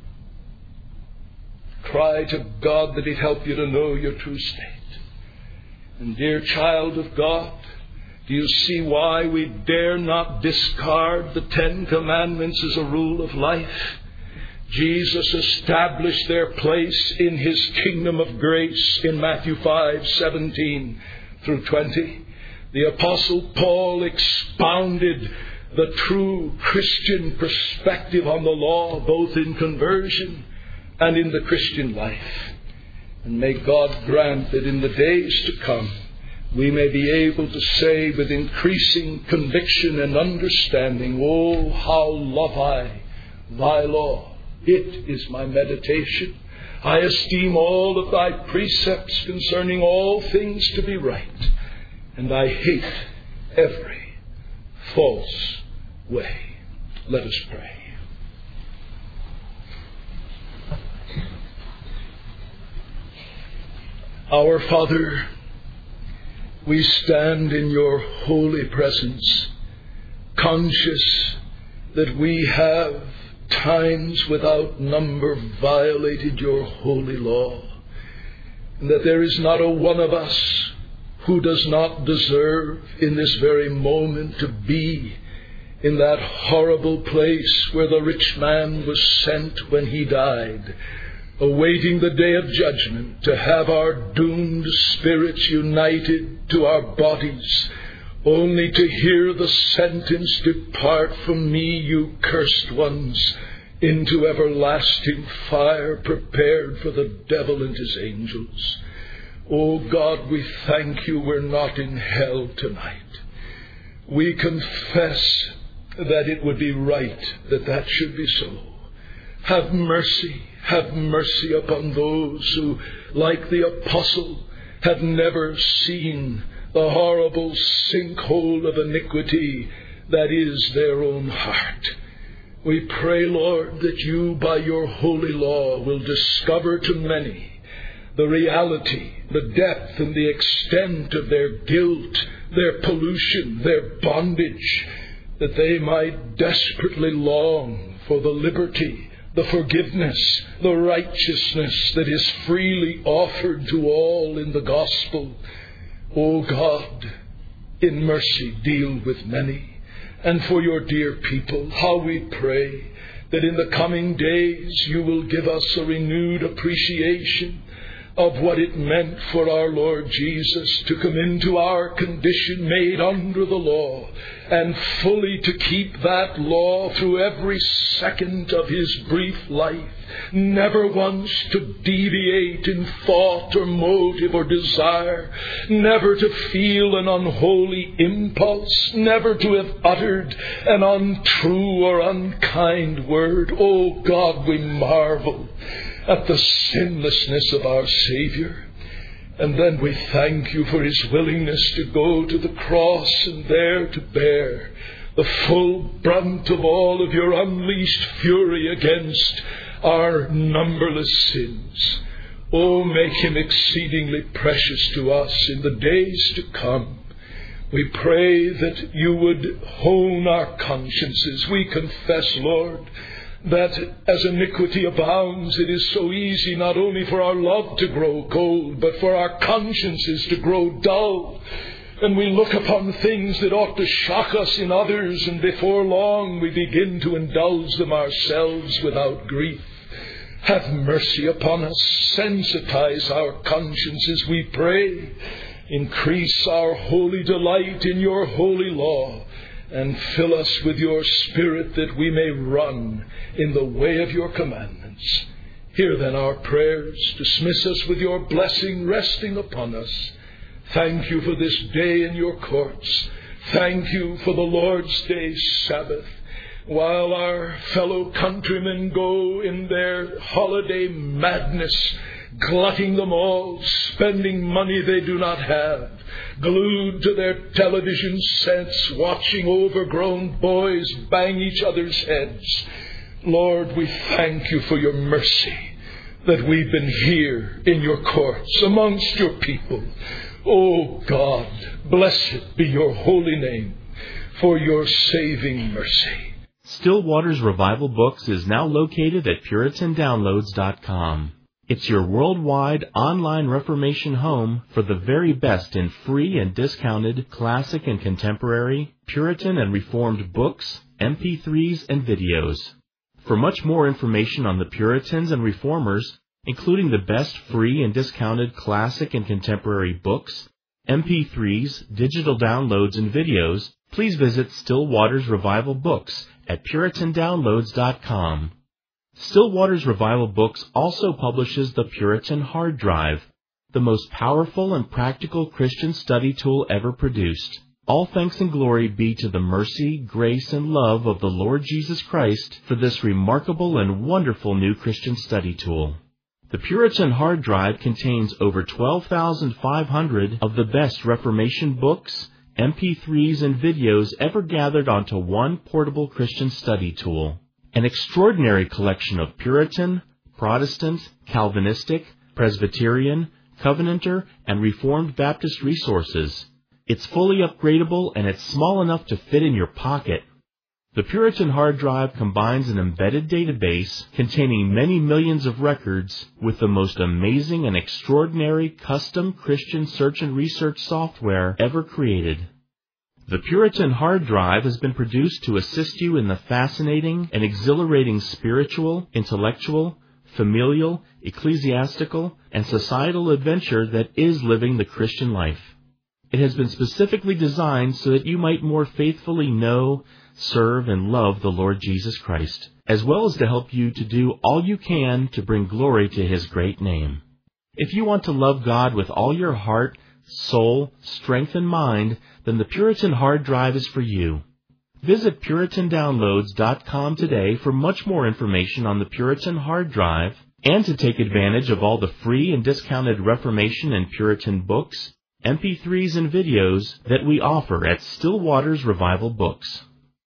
Cry to God that He'd help you to know your true state. And dear child of God, do you see why we dare not discard the Ten Commandments as a rule of life? Jesus established their place in His kingdom of grace in Matthew five seventeen through twenty. The Apostle Paul expounded the true Christian perspective on the law, both in conversion and in the Christian life. And may God grant that in the days to come, we may be able to say with increasing conviction and understanding, oh, how love I thy law. It is my meditation. I esteem all of thy precepts concerning all things to be right, and I hate every false way. Let us pray. Our Father, we stand in your holy presence, conscious that we have times without number violated your holy law, and that there is not a one of us who does not deserve in this very moment to be in that horrible place where the rich man was sent when he died, awaiting the day of judgment, to have our doomed spirits united to our bodies, only to hear the sentence, depart from me, you cursed ones,
into everlasting fire prepared for the devil and his angels. Oh God, we thank you we're not in hell tonight. We confess that it would be right that that should be so. Have mercy, have mercy upon those who, like the apostle, have never seen the horrible sinkhole of iniquity that is their own heart. We pray, Lord, that you, by your holy law, will discover to many the reality, the depth and the extent of their guilt, their pollution, their bondage, that they might desperately long for the liberty, the forgiveness, the righteousness that is freely offered to all in the gospel. O God, in mercy deal with many. And for your dear people, how we pray that in the coming days you will give us a renewed appreciation of what it meant for our Lord Jesus to come into our condition made under the law, and fully to keep that law through every second of his brief life, never once to deviate in thought or motive or desire, never to feel an unholy impulse, never to have uttered an untrue or unkind word. Oh God, we marvel at the sinlessness of our Savior. And then we thank you for his willingness to go to the cross and there to bear the full brunt of all of your unleashed fury against our numberless sins. Oh, make him exceedingly precious to us in the days to come. We pray that you would hone our consciences. We confess, Lord, that as iniquity abounds, it is so easy not only for our love to grow cold, but for our consciences to grow dull. And we look upon things that ought to shock us in others, and before long we begin to indulge them ourselves without grief. Have mercy upon us. Sensitize our consciences, we pray. Increase our holy delight in your holy law, and fill us with your Spirit that we may run in the way of your commandments. Hear then our prayers. Dismiss us with your blessing resting upon us. Thank you for this day in your courts. Thank you for the Lord's Day Sabbath. While our fellow countrymen go in their holiday madness, glutting them all, spending money they do not have, glued to their television sets, watching overgrown boys bang each other's heads. Lord, we thank you for your mercy that we've been here in your courts amongst your people. Oh God, blessed be your holy name for your saving mercy.
Still Waters Revival Books is now located at Puritan Downloads dot com. It's your worldwide online Reformation home for the very best in free and discounted classic and contemporary, Puritan and Reformed books, M P threes, and videos. For much more information on the Puritans and Reformers, including the best free and discounted classic and contemporary books, M P threes, digital downloads, and videos, please visit Still Waters Revival Books at Puritan Downloads dot com. Still Waters Revival Books also publishes the Puritan Hard Drive, the most powerful and practical Christian study tool ever produced. All thanks and glory be to the mercy, grace, and love of the Lord Jesus Christ for this remarkable and wonderful new Christian study tool. The Puritan Hard Drive contains over twelve thousand five hundred of the best Reformation books, M P threes, and videos ever gathered onto one portable Christian study tool. An extraordinary collection of Puritan, Protestant, Calvinistic, Presbyterian, Covenanter, and Reformed Baptist resources. It's fully upgradable and it's small enough to fit in your pocket. The Puritan Hard Drive combines an embedded database containing many millions of records with the most amazing and extraordinary custom Christian search and research software ever created. The Puritan Hard Drive has been produced to assist you in the fascinating and exhilarating spiritual, intellectual, familial, ecclesiastical, and societal adventure that is living the Christian life. It has been specifically designed so that you might more faithfully know, serve, and love the Lord Jesus Christ, as well as to help you to do all you can to bring glory to His great name. If you want to love God with all your heart, soul, strength, and mind, then the Puritan Hard Drive is for you. Visit Puritan Downloads dot com today for much more information on the Puritan Hard Drive and to take advantage of all the free and discounted Reformation and Puritan books, M P threes, and videos that we offer at Still Waters Revival Books.